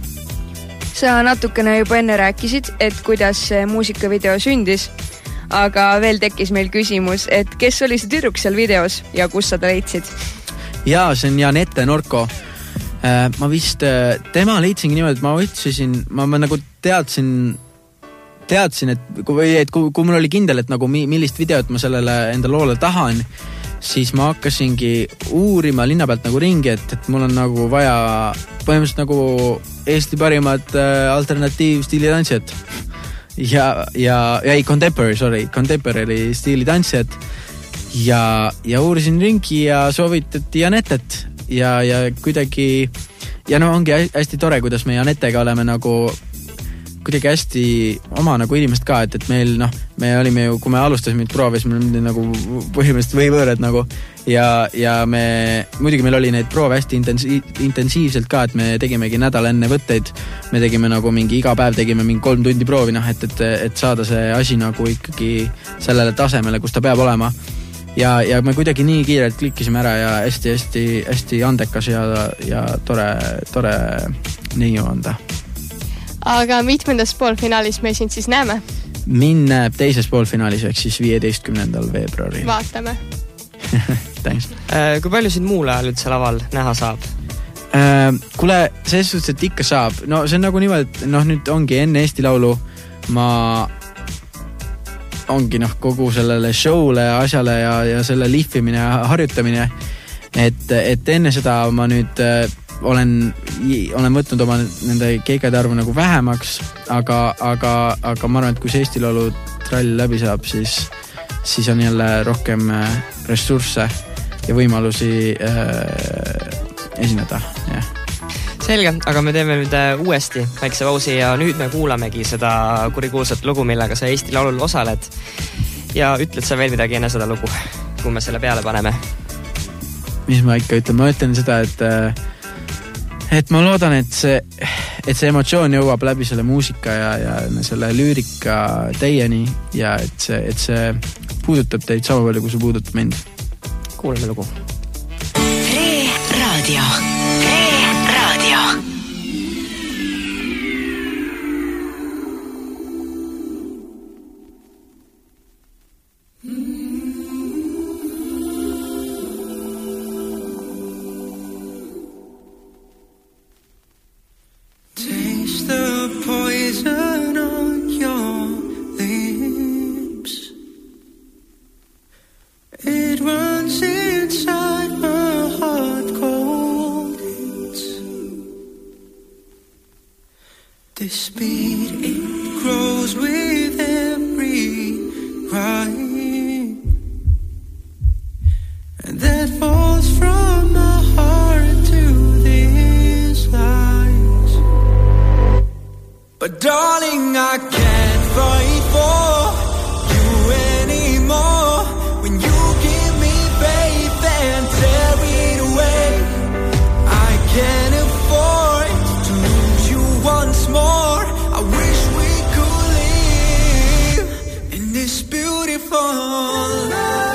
Sa natukene juba enne rääkisid, et kuidas see muusikavideo sündis, aga veel tekkis meil küsimus, et kes oli see tüdruk seal videos ja kus sa ta leidsid? Jaa, see on Janette Norko. Ma vist, tema leidsingi niimoodi, et ma otsisin, ma, ma nagu teadsin teadsin, et kui, et kui, kui mul oli kindel, et nagu millist videot ma sellele enda loole tahan, siis ma hakkasingi uurima linna pealt nagu ringi, et, et mul on nagu vaja põhimõtteliselt nagu Eesti parimad äh, alternatiivstiilitantsijad. Ja, ja, ja ei, contemporary, sorry, contemporary stiilitantsijad. Ja, ja uurisin ringi ja soovitati Janettet ja, ja kuidagi, ja no ongi hästi tore, kuidas me Janettega oleme nagu kuidagi hästi oma nagu inimest ka, et, et meil, noh, me olime ju, kui me alustasime proovis, me olime nagu põhimõtteliselt või võõrad nagu ja, ja me, muidugi meil oli neid proove hästi intensi- intensiivselt ka, et me tegimegi nädal enne võtteid, me tegime nagu mingi iga päev tegime mingi kolm tundi proovi, noh, et, et, et saada see asi nagu ikkagi sellele tasemele, kus ta peab olema ja, ja me kuidagi nii kiirelt klikkisime ära ja hästi, hästi, hästi andekas ja, ja tore, tore neiu on ta. Aga mitmendas poolfinaalis me sind siis näeme? Min näeb teises poolfinaalis, ehk siis viieteistkümnendal veebruaril. Vaatame. Thanks. Kui palju sind muul ajal üldse laval näha saab? Kule, selles suhtes, et ikka saab. No see on nagu niimoodi, et noh, nüüd ongi enne Eesti Laulu ma ongi noh, kogu sellele showle asjale ja, ja selle lihvimine ja harjutamine, et, et enne seda ma nüüd olen, olen võtnud oma nende keikade arvu nagu vähemaks, aga, aga, aga ma arvan, et kui see Eesti Laulu trall läbi saab, siis, siis on jälle rohkem ressursse ja võimalusi äh, esineda, jah. Selge, aga me teeme nüüd uuesti väikse pausi ja nüüd me kuulamegi seda kurikuulsat lugu, millega sa Eesti Laulul osaled. Ja ütled sa veel midagi enne seda lugu, kui me selle peale paneme? Mis ma ikka ütlen? Ma ütlen seda, et et ma loodan, et see, et see emotsioon jõuab läbi selle muusika ja, ja selle lüürika teieni ja et see, et see puudutab teid sama palju, kui see puudutab mind. Kuuleme lugu. Tre Raadio. Tre Raadio. This beat, it grows with every rhyme, and that falls from my heart to these lines. But darling, I can't fight for you anymore. When you give me faith and tear it away, I can't afford to lose you once more. I wish we could live in this beautiful life.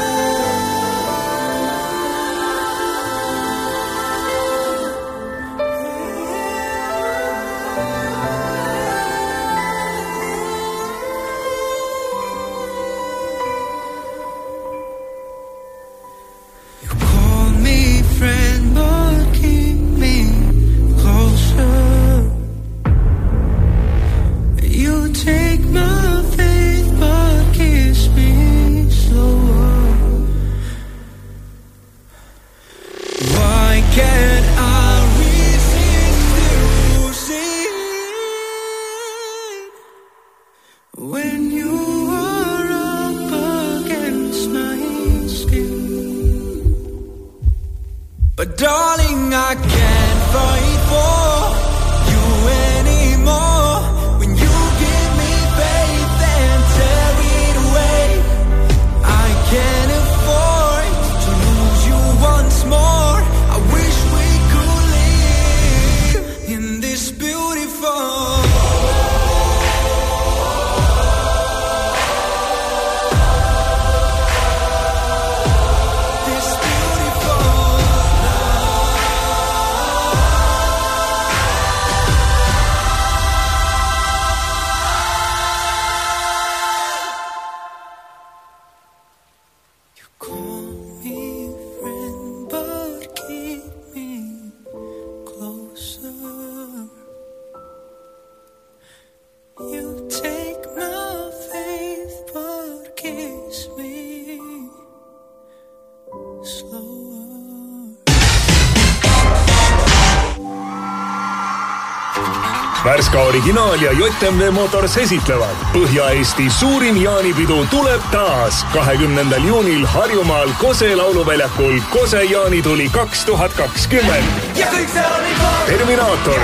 Värska originaal ja J M V Motors esitlevad. Põhja-Eesti suurim jaanipidu tuleb taas. kahekümnendal juunil Harjumaal Kose lauluväljakul Kose jaanituli kaks tuhat kakskümmend. Terminaator.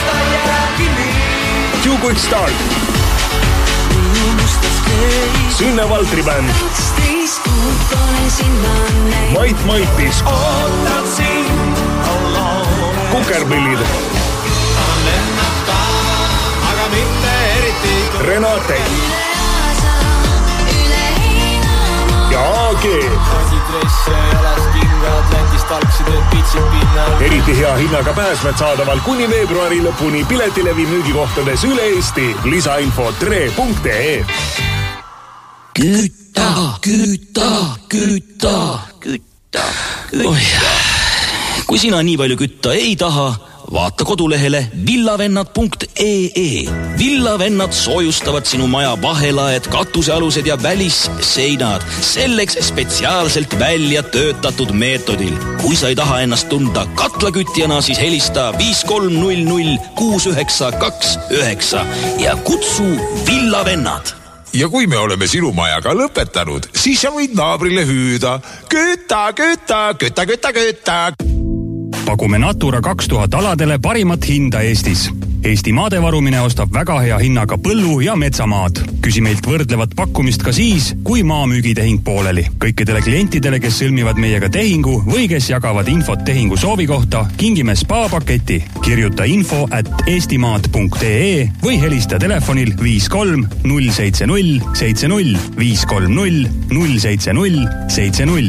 Too Good Start. Sünne Valtri bänd. Mait Maitis. Kukerpillid. Renate. Ja A G. Eriti hea hinnaga pääsmed saadaval kuni veebruari lõpuni piletilevi müügikohtades üle Eesti. Lisainfo tre punkt ee. Küta, küta, küta, küta, küta. Kui sina nii palju kütta ei taha, vaata kodulehele villavennad punkt ee. Villavennad soojustavad sinu maja vahelaed, katusealused ja välisseinad. Selleks spetsiaalselt välja töötatud meetodil. Kui sa ei taha ennast tunda katlakütjana, siis helista viis kolm null null kuus üheksa kaks üheksa ja kutsu Villavennad. Ja kui me oleme sinu majaga lõpetanud, siis sa võid naabrile hüüda. Küta, küta, küta, küta, küta. Pakume Natura kaks tuhat aladele parimat hinda Eestis. Eesti maadevarumine ostab väga hea hinnaga põllu- ja metsamaad. Küsi meilt võrdlevat pakkumist ka siis, kui maamüügitehing pooleli. Kõikidele klientidele, kes sõlmivad meiega tehingu või kes jagavad infot tehingu soovi kohta, kingime spa-paketi. Kirjuta info at eestimaad punkt ee või helista telefonil viis kolm null seitse null seitse null viis kolm null null seitse null seitse null.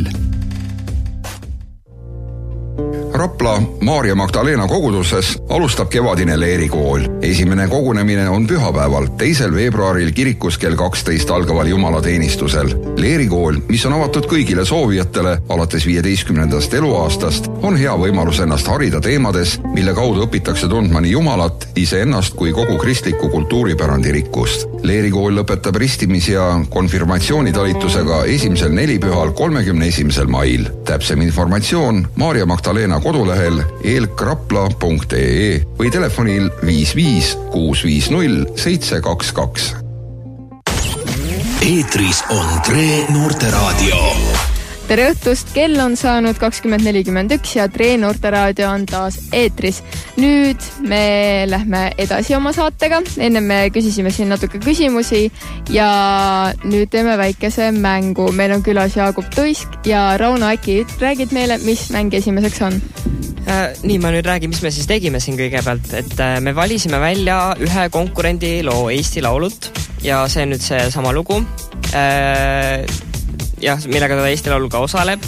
Rapla Maarja Magdalena koguduses alustab kevadine leerikool. Esimene kogunemine on pühapäeval, teisel veebruaril kirikus kell kaksteist algaval jumalateenistusel. Leerikool, mis on avatud kõigile soovijatele alates viieteistkümnendast eluaastast, on hea võimalus ennast harida teemades, mille kaudu õpitakse tundma nii Jumalat, iseennast kui kogu kristliku kultuuripärandi rikkust. Leerikool lõpetab ristimis- ja konfirmatsioonitalitusega esimesel nelipühal kolmekümne esimesel mail. Täpsem informatsioon Maarja Magdalena kodulehel eelkrapla punkt ee või telefonil viis viis kuus viis null seitse kaks kaks. Eetris on Tre Noorteraadio. Tere õhtust, kell on saanud kakskümmend nelikümmend üks ja Tre Noorteraadio on taas eetris. Nüüd me lähme edasi oma saatega. Enne me küsisime siin natuke küsimusi ja nüüd teeme väikese mängu. Meil on külas Jaagup Tuisk ja Rauno, äkki räägid meile, mis mäng esimeseks on? Äh, nii, ma nüüd räägin, mis me siis tegime siin kõigepealt, et äh, me valisime välja ühe konkurendi loo Eesti Laulut ja see on nüüd see sama lugu. Äh, jah, millega ta Eesti Laulul ka osaleb.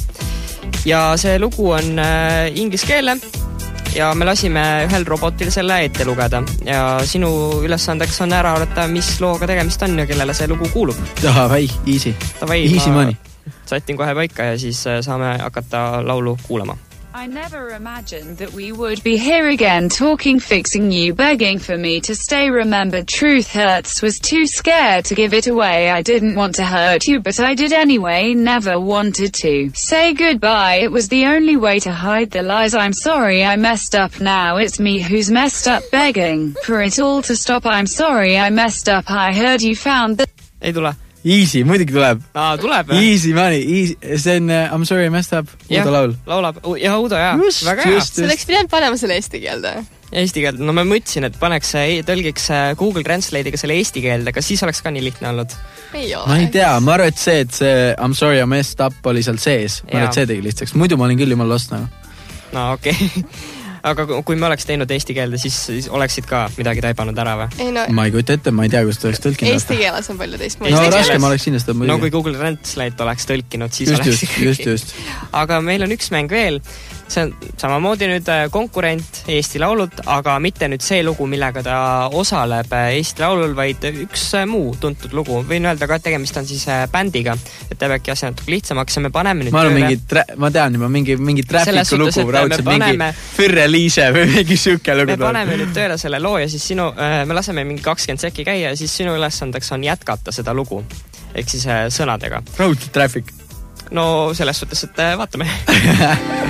Ja see lugu on äh, ingliskeelne ja me lasime ühel robotil selle ette lugeda. Ja sinu ülesandeks on ära arvata, mis looga tegemist on ja kellele see lugu kuulub. Davai, easy. Davai, easy money. Sättin kohe paika ja siis saame hakata laulu kuulama. I never imagined that we would be here again talking, fixing you, begging for me to stay. Remembered truth hurts, was too scared to give it away. I didn't want to hurt you, but I did anyway, never wanted to say goodbye. It was the only way to hide the lies. I'm sorry I messed up, now it's me who's messed up, begging for it all to stop. I'm sorry I messed up, I heard you found the... Ei tule. Easy, muidugi tuleb. Aa, tuleb. Easy money, easy. See on uh, I'm sorry I messed up, Uudo laul. Laulab, ja Uudo, jah. Just, väga just, hea. Sa oleks pidanud panema selle eesti keelde. Eesti keelde, no ma mõtlesin, et paneks, tõlgiks Google Translate'iga selle eesti keelde, kas siis oleks ka nii lihtne olnud? Ei ole. Ma ei tea, ma arvan, et see, et see I'm sorry I messed up oli seal sees. Ma arvan, et see tegi lihtsaks. Muidu ma olin küll jumal lost nagu. No okei. Okay. Aga kui me oleks teinud eesti keelde, siis, siis oleksid ka midagi taibanud ära või? Ei, no, ma ei kujuta ette, ma ei tea, kus ta oleks tõlkinud. Eesti keeles on palju teist. No raske, ma oleks kindlasti muidugi. No kui Google Translate oleks tõlkinud, siis just, oleks just, just, just. Aga meil on üks mäng veel. See on samamoodi nüüd konkurent Eesti Laulut, aga mitte nüüd see lugu, millega ta osaleb Eesti Laulul, vaid üks muu tuntud lugu. Võin öelda ka, et tegemist on siis bändiga, et teeb äkki asja natuke lihtsamaks ja me paneme nüüd ma, tööle... mingi tra... ma tean juba, mingi, mingi trafficu lugu, raudselt paneme... mingi Fürre Liise või mingi süke lugu. Me paneme nüüd tööle selle loo ja siis sinu, me laseme mingi kakskümmend sekki käia ja siis sinu ülesandeks on jätkata seda lugu. Ehk siis sõnadega. Raudselt traffic. No selles suhtes, et vaatame.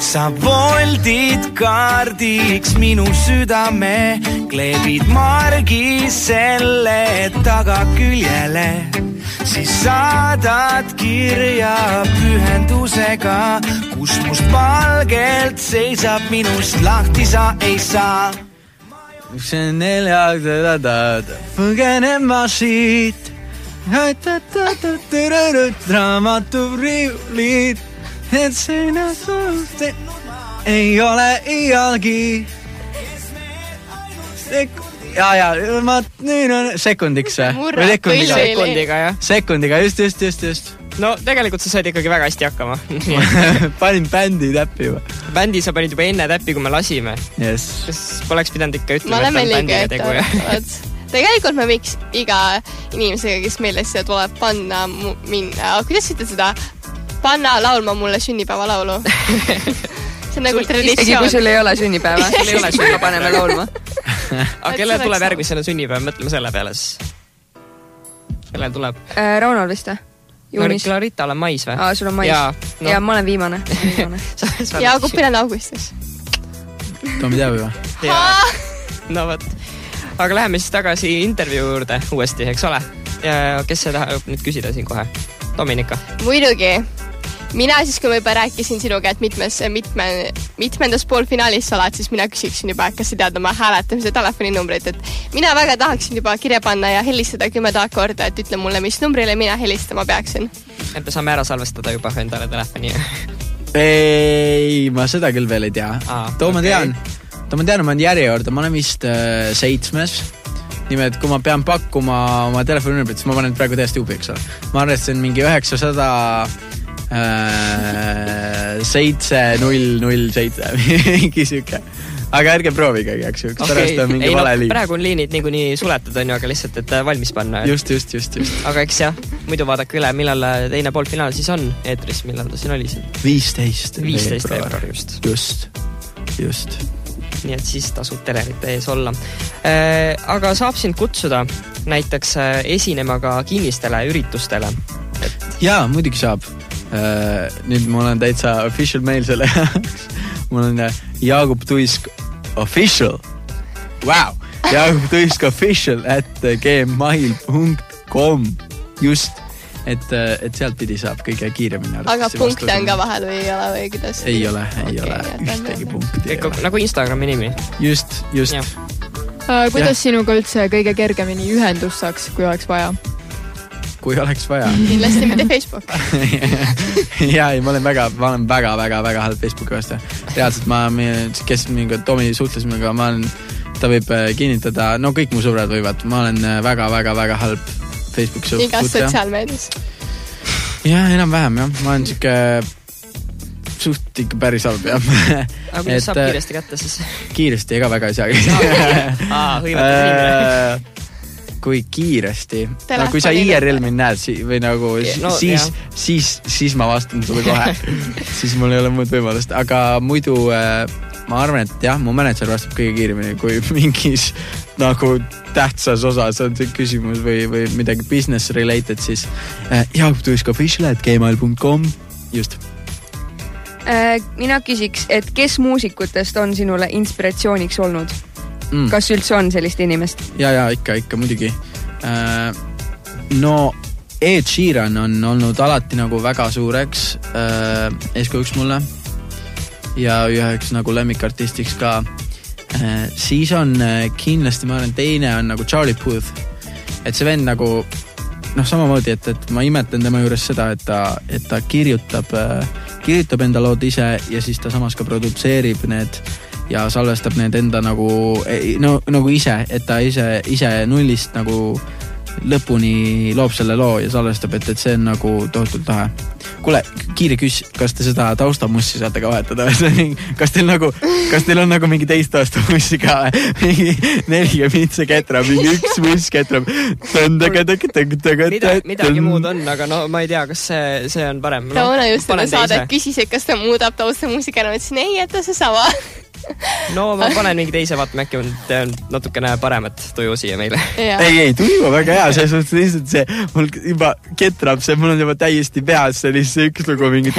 sa voldid kaardiks minu südame, kleebid margi selle tagaküljele, siis saadad kirja pühendusega, kus must valgelt seisab, minust lahti sa ei saa. See neljad põgenen ma siit, raamatu riiulid, et seina suhte ei ole iialgi. Ja, ja, ma nüüd on sekundiks või sekundiga. Sekundiga, jah. Sekundiga, just, just, just, just. No tegelikult sa said ikkagi väga hästi hakkama. Panin bändi täppi juba. Bändi sa panid juba enne täppi, kui me lasime. Yes. Kas poleks pidanud ikka ütlema, et on bändiga tegu? Tegelikult me võiks iga inimesega, kes meile siia tuleb, panna minna. Kuidas ütled seda? Panna laulma mulle sünnipäeva laulu. See on nagu traditsioon. Isegi kui sul ei ole sünnipäeva, sul ei ole sünnipäeva, paneme laulma. Aga kellel tuleb järgmisena sünnipäev, mõtleme selle peale siis. Kellel tuleb? Äh, Raunal vist, juunis. Clarita olen mais või? Aa, sul on mais. Ja, no. Ja ma olen viimane. Ja Kupil on augustis. Tomi teab juba. No võt. Aga läheme siis tagasi intervjuu juurde uuesti, eks ole? Ja kes see tahab nüüd küsida siin kohe? Dominika. Muidugi. Mina siis, kui ma juba rääkisin sinuga, et mitmes, mitme, mitmendas poolfinaalis sa oled, siis mina küsiksin juba, kas sa tead oma hääletamise telefoninumbrit, et mina väga tahaksin juba kirja panna ja helistada kümme taak korda, et ütle mulle, mis numbrile mina helistama peaksin. Et me saame ära salvestada juba endale telefoni. Ei, ma seda küll veel ei tea. Ah, too ma okay. tean, too ma tean, ma olen järjekorda, ma olen vist äh, seitsmes. Nimelt, kui ma pean pakkuma oma telefoninumbrit, siis ma panen praegu täiesti ubi, eks ole. Ma arvestasin mingi üheksasada seitse null null seitse mingi süke. Aga ärge proovige, eks ju, üks okay. pärast on mingi ei, vale no, liin. Praegu on liinid niikuinii suletud, on ju, aga lihtsalt, et valmis panna. Just, just, just, just. Aga eks jah, muidu vaadake üle, millal teine poolfinaal siis on eetris, millal ta siin oli siin? viisteist viisteist veebruar, just. Just, just. Nii et siis tasub telerite ees olla. Äh, aga saab sind kutsuda näiteks esinema ka kinnistele üritustele? Et... Jaa, muidugi saab. Uh, nüüd mul on täitsa official mail selle mul on Jaagup Tuisk official wow. Jaagup Tuisk official at gmail punkt com just, et, et sealt pidi saab kõige kiiremini aga punkte on ka vahel või ei ole või kuidas? Ei ole, ei okay, ole ühtegi punkti Eko, nagu Instagrami nimi just, just uh, kuidas ja. Sinuga üldse kõige kergemini ühendus saaks, kui oleks vaja? Kui oleks vaja. Kindlasti mitte Facebook. ja, ei, ma olen väga, ma olen väga, väga, väga halb Facebooki vastu. Reaalselt ma, kes mingi Tomi suhtles minuga, ma olen, ta võib kinnitada, no kõik mu sõbrad võivad, ma olen väga, väga, väga halb Facebooki suhtes. Igas sotsiaalmeedias. Ja, enam vähem, jah. Ma olen siuke suht ikka päris halb, jah. Aga kuidas saab kiiresti kätte siis? Kiiresti, ega väga ei saagi. Aa, hõivatud inimene. Kui kiiresti, no, kui sa I R L mind näed või nagu no, siis, siis, siis ma vastan sulle kohe siis mul ei ole muud võimalust, aga muidu äh, ma arvan, et jah, mu manager vastab kõige kiiremini, kui mingis nagu tähtsas osas on see küsimus või, või midagi business related, siis äh, Jaagup Tuisk official at gmail punkt com just äh, mina küsiks, et kes muusikutest on sinule inspiratsiooniks olnud? Mm. Kas üldse on sellist inimest? Ja, ja, ikka, ikka, muidugi. Äh, no, Ed Sheeran on olnud alati nagu väga suureks äh, eeskujuks mulle ja üheks nagu lemmikartistiks ka. Äh, siis on äh, kindlasti, ma arvan, teine on nagu Charlie Puth. Et see vend nagu, noh, samamoodi, et, et ma imetlen tema juures seda, et ta, et ta kirjutab, äh, kirjutab enda lood ise ja siis ta samas ka produtseerib need ja salvestab need enda nagu, no, nagu ise, et ta ise, ise nullist nagu lõpuni loob selle loo ja salvestab, et, et see on nagu tohutult tahe. Kuule, kiire küs, kas te seda taustamussi saate ka vahetada? Kas teil nagu, kas teil on nagu mingi teist taustamussi ka? Mingi nelja mitse ketrab, mingi üks muss ketrab. Mida, midagi muud on, aga no ma ei tea, kas see, see on parem. Rauna just seda saadet küsis, et kas ta muudab taustamuusika, no ütlesin ei, et ta see sama. no ma panen mingi teise vaatama, äkki on natukene paremat tuju siia meile. ei, ei, tuju väga hea, see suhtes lihtsalt see, mul juba ketrab see, mul on juba täiesti peas see lihtsalt üks lugu mingit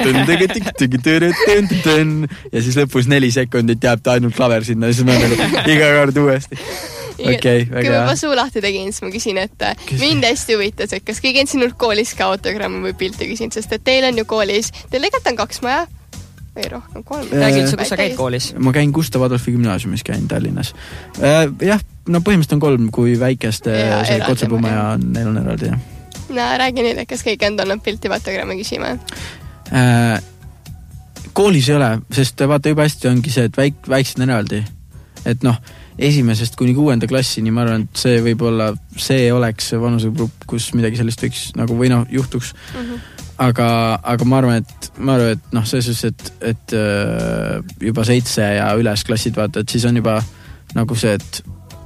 ja siis lõpus neli sekundit jääb ta ainult klaver sinna ja siis ma nagu iga kord uuesti. Okay, kui ma juba suu lahti tegin, siis ma küsin, et Küsi. mind hästi huvitas, et kas keegi on sinult koolis ka autogrammi või pilti küsin, sest et teil on ju koolis, teil tegelikult on kaks maja või rohkem kolm. Räägi üldse, kus sa käid koolis? Ma käin Gustav Adolfi gümnaasiumis, käin Tallinnas. Äh, jah, no põhimõtteliselt on kolm, kui väikeste see Kotsepumaja on, neil on eraldi. No räägi nüüd, et kas keegi on tulnud pilti või autogrammi küsima? Äh, koolis ei ole, sest vaata juba hästi ongi see, et väik, väiksed on eraldi. Et noh, esimesest kuni kuuenda klassini, ma arvan, et see võib olla, see oleks vanusegrupp, kus midagi sellist võiks nagu või noh, juhtuks. Mm-hmm. Aga, aga ma arvan, et ma arvan, et noh, selles, et, et juba seitse ja üles klassid vaata, et siis on juba nagu see, et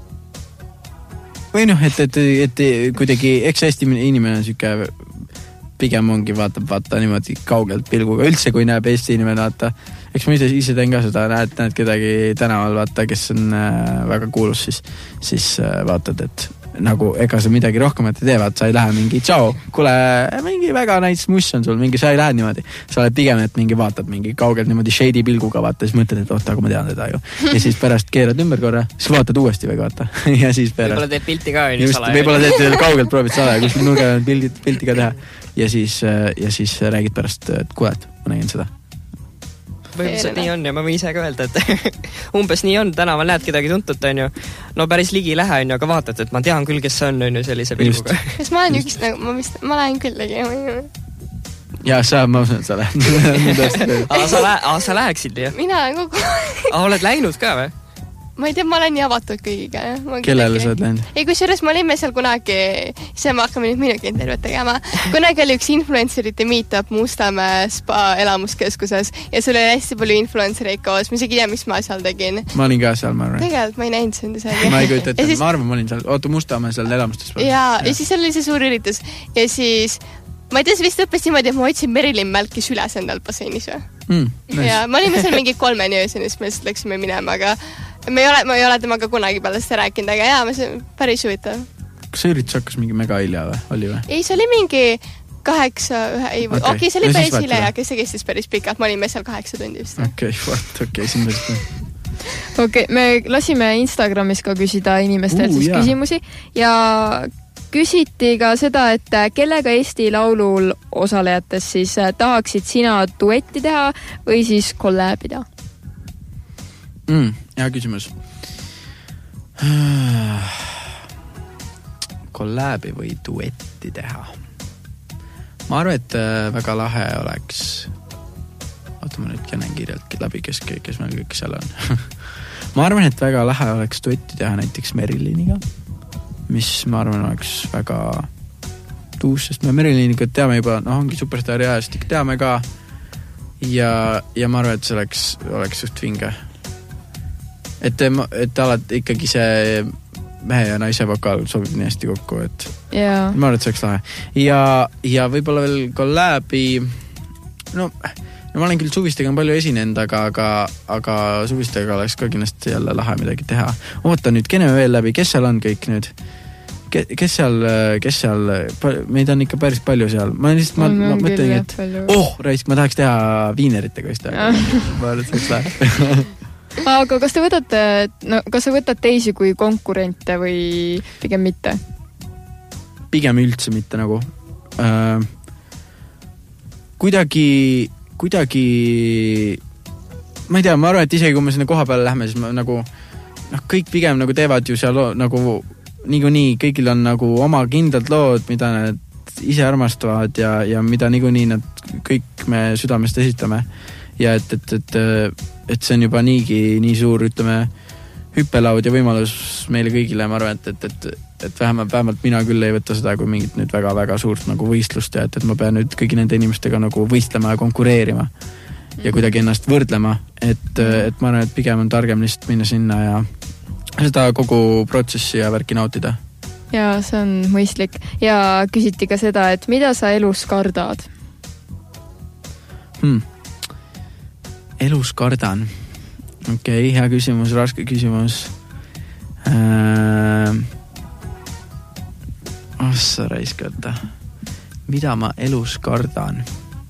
või noh, et, et, et kuidagi, eks Eesti inimene on siuke pigem ongi vaatab, vaata niimoodi kaugelt pilguga. Üldse, kui näeb Eesti inimene, vaata, eks ma ise, ise teen ka seda, näed, näed kedagi tänaval, vaata, kes on äh, väga kuulus, siis, siis äh, vaatad, et nagu ega sa midagi rohkemat ei tee, vaat sa ei lähe mingi tšau, kuule, mingi väga näits muss on sul, mingi sa ei lähe niimoodi. Sa oled pigem, et mingi vaatad mingi kaugelt niimoodi shady pilguga, vaata, siis mõtled, et oota, aga ma tean teda ju. Ja siis pärast keerad ümber korra, siis vaatad uuesti või vaata. Ja siis pärast. Võib-olla teed pilti ka ju nii salaja. Võib-olla teed kaugelt proovid salaja, kus nurga on pildi, pilti ka teha. Ja siis, ja siis räägid pärast, et kuule, et ma nägin seda. Põhimõtteliselt nii on ja ma võin ise ka öelda, et umbes nii on, tänaval näed kedagi tuntut, on ju. No päris ligi lähe, on ju, aga vaatad, et ma tean küll, kes see on, on ju, sellise pilguga. Kas ma olen üks, nagu, ma vist, ma lähen küll ligi. Jaa, sa, ma usun, et sa lähed. Aga sa, lä aga sa läheksid, jah? Mina olen kogu aeg. Aga oled läinud ka või? Ma ei tea, ma olen nii avatud kõigiga. Kellele sa oled läinud? Ei, kui selles me olime seal kunagi, see me hakkame nüüd minugi intervjuud tegema. Kunagi oli üks influencerite meetup Mustamäe spa elamuskeskuses ja sul oli hästi palju influencereid koos. Ma isegi ei tea, mis ma seal tegin. Ma olin ka seal, ma arvan. Tegelikult ma ei näinud sind isegi. Ma ei kujuta ette, siis... ma arvan, ma olin seal. Oota, Mustamäe seal elamustes. Ja, ja. ja siis oli see suur üritus. Ja siis, ma ei tea, see vist õppes niimoodi, et ma otsin Merilin Mälkis üles endal basseinis või? Mm, nice. Ja ma olime seal mingi kolme nöösin, siis me lihtsalt läksime minema, aga ma ei ole, ma ei ole temaga kunagi peale seda rääkinud, aga jaa, ma see päris huvitav. Kas see üritus hakkas mingi mega hilja või? Oli või? Ei, see oli mingi kaheksa, ühe, ei, okei, okay, see oli päris hilja ja kes see kestis päris pikalt, ma olime seal kaheksa tundi vist. Okei, okay, what, okei, okay, siin päris päris. Okei, okay, me lasime Instagramis ka küsida inimestel uh, siis jah. küsimusi ja küsiti ka seda, et kellega Eesti Laulul osalejates siis tahaksid sina duetti teha või siis kollääbida? Mm, hea küsimus. Kollääbi või duetti teha? Ma arvan, et väga lahe oleks... Oota, ma nüüd känen kirjalt läbi, kes, kes meil kõik seal on. Ma arvan, et väga lahe oleks duetti teha näiteks Meriliniga, mis ma arvan oleks väga tuus, sest me Meriliniga teame juba, noh, ongi superstaari ajast, ikka teame ka ja, ja ma arvan, et see oleks, oleks just vinge. Et, et alati ikkagi see mehe ja naise vokaal sobib nii hästi kokku, et yeah. ma arvan, et see oleks lahe. Ja, ja võib-olla veel kollääbi, no, no ma olen küll Suvistega palju esinenud, aga, aga, aga Suvistega oleks ka kindlasti jälle lahe midagi teha. Oota nüüd, kene veel läbi, kes seal on kõik nüüd? Ke, kes seal, kes seal, meid on ikka päris palju seal. Ma lihtsalt, ma, ma mõtlen, et oh, raisk, ma tahaks teha viineritega vist. Ma arvan, et see oleks lahe. Aga kas te võtate, no, kas sa võtad teisi kui konkurente või pigem mitte? Pigem üldse mitte nagu. Äh, kuidagi, kuidagi, ma ei tea, ma arvan, et isegi kui me sinna koha peale lähme, siis ma nagu, noh, kõik pigem nagu teevad ju seal nagu niikuinii, kõigil on nagu oma kindlad lood, mida nad ise armastavad ja, ja mida niikuinii nad kõik me südamest esitame. Ja et, et, et, et see on juba niigi nii suur, ütleme, hüppelaud ja võimalus meile kõigile, ma arvan, et, et, et, et vähemalt, vähemalt mina küll ei võta seda kui mingit nüüd väga-väga suurt nagu võistlust ja et, et ma pean nüüd kõigi nende inimestega nagu võistlema ja konkureerima ja kuidagi ennast võrdlema, et, et ma arvan, et pigem on targem lihtsalt minna sinna ja seda kogu protsessi ja värki nautida. Ja see on mõistlik ja küsiti ka seda, et mida sa elus kardad? Hmm. Elus kardan. okei okay,, hea küsimus, raske küsimus. Äh... Ossa raiskata. Mida ma elus kardan?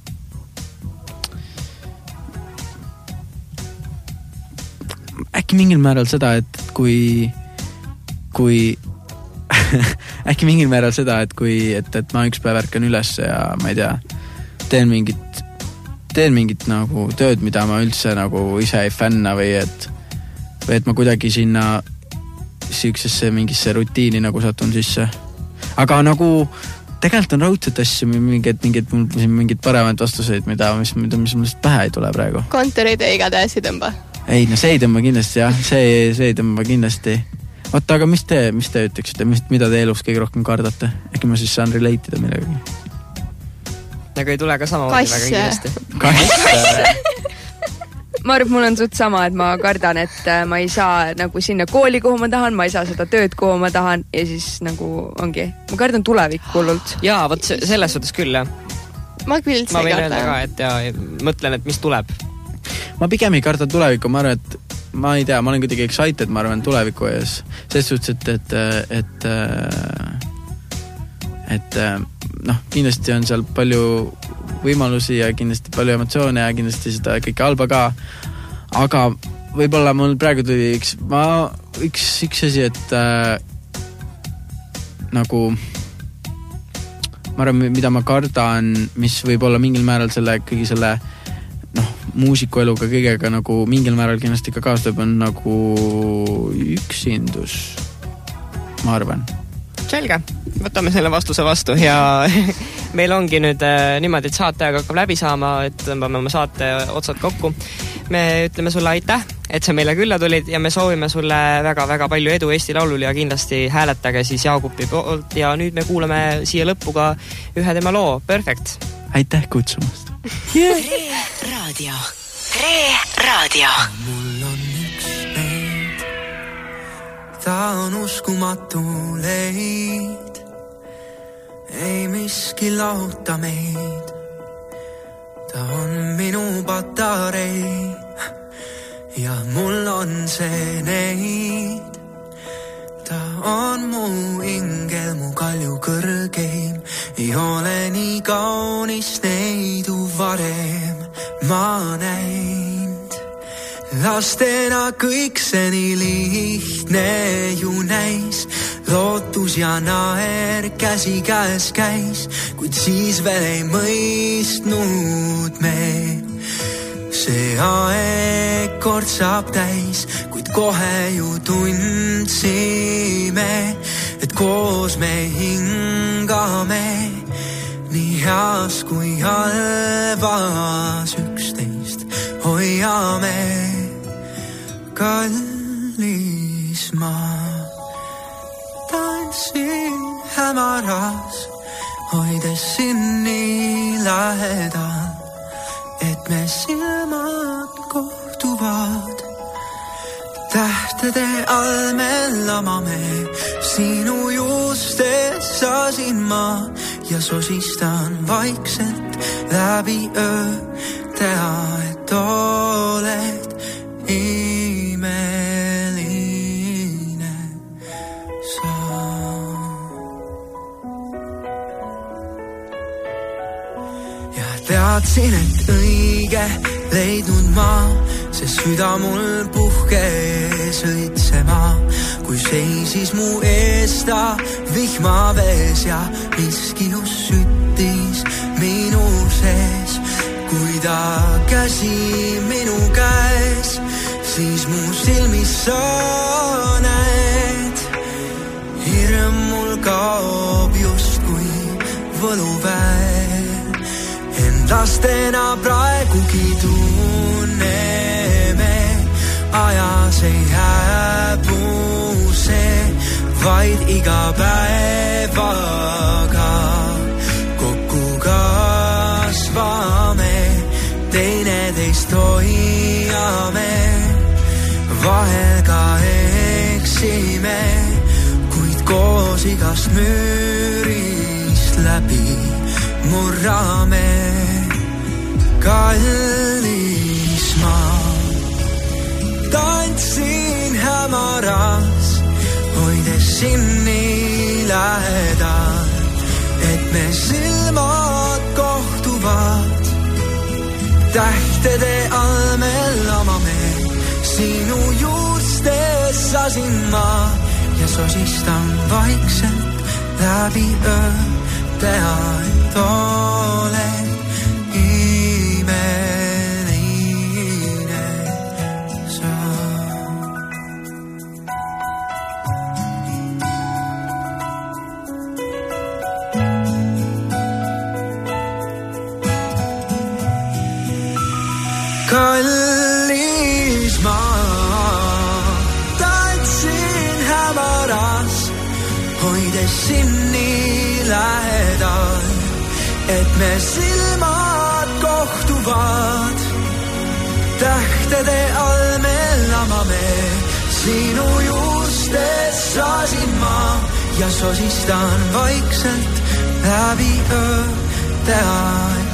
Äkki mingil määral seda, et kui kui äkki mingil määral seda, et kui et, et ma üks päev ärkan üles ja ma ei tea, teen mingit teen mingit nagu tööd, mida ma üldse nagu ise ei fänna või et või et ma kuidagi sinna siuksesse mingisse rutiini nagu satun sisse. Aga nagu tegelikult on raudselt asju mingid, mingid, mingid paremad vastuseid, mida, mis, mida, mis millest pähe ei tule praegu. Kontorid ei igatahes ei tõmba? Ei, no see ei tõmba kindlasti, jah. See, see ei tõmba kindlasti. Oota, aga mis te, mis te ütleksite? Mis, mida te elus kõige rohkem kardate? Äkki ma siis saan relate'ida millegagi? Nagu ei tule ka sama väga kindlasti. Kass. Ma arvan, mul on suht sama, et ma kardan, et ma ei saa nagu sinna kooli, kuhu ma tahan, ma ei saa seda tööd, kuhu ma tahan ja siis nagu ongi. Ma kardan tulevik hullult. Jaa, võt selles suhtes küll, jah. Ma küll üldse ma ei karda. karda. Ka, et ja, mõtlen, et mis tuleb. Ma pigem ei karda tulevikku, ma arvan, et ma ei tea, ma olen kuidagi excited, ma arvan, tuleviku ees. Selles suhtes, et et, et, et, et noh, kindlasti on seal palju võimalusi ja kindlasti palju emotsioone ja kindlasti seda kõike halba ka. Aga võib-olla mul praegu tuli üks, ma, üks, üks asi, et äh, nagu ma arvan, mida ma kardan, mis võib olla mingil määral selle, kõigi selle noh, muusikueluga kõigega nagu mingil määral kindlasti ka kaastab, on nagu üksindus, ma arvan. Selge, võtame selle vastuse vastu ja meil ongi nüüd äh, niimoodi, et saateaega hakkab läbi saama, et tõmbame oma saate otsad kokku. Me ütleme sulle aitäh, et sa meile külla tulid ja me soovime sulle väga-väga palju edu Eesti Laulul ja kindlasti hääletage siis Jaagupi poolt ja nüüd me kuulame siia lõppu ka ühe tema loo, Perfect. Aitäh kutsumast. Yeah. Tre Raadio. Tre Raadio. Mul on üks meid, ta on uskumatu leid, ei miski lauta meid, ta on minu patarei ja mul on see neid, ta on mu ingel, mu kalju kõrgeim, ei ole nii kaunis neidu varem ma näinud. Lastena kõik see nii lihtne ju näis, lootus ja naer käsi käes käis, kuid siis veel ei mõistnud me. See aeg kord saab täis, kuid kohe ju tundsime, et koos me hingame, nii heas kui halvas üksteist hoiame. Kallis ma tantsin hämaras, hoides sind nii lähedal, et me silmad kohtuvad. Tähtede all me lamame, sinu juustes sasin ma ja sosistan vaikselt läbi öö, tea, et oled imeline sa. Ja teadsin, et õige leidnud ma, see süda mul puhkes õitsema, kui seisis mu ees ta vihmavees ja miski just süttis minu sees. Kui ta käsi minu käes, siis mu silmis sa näed, hirm mul kaob justkui võluväel. Endastena praegugi tunneme, ajas ei hääbu see, vaid iga päevaga kokku kasvame, teineteist hoiame, vahel ka eksime, kuid koos igast müürist läbi murrame. Kallis ma tantsin hämaras, hoides sind nii lähedal, et me silmad kohtuvad. Tähtede all me lamame, sinu juustes sasin ma ja sosistan vaikselt läbi öö. Teha, et oled imeline sa. Kallis ma tantsin hämaras, hoides sind nii lähedal, et me silmad kohtuvad. Tähtede all me lamame, sinu juustes sasin ma ja sosistan vaikselt läbi öö. Teha,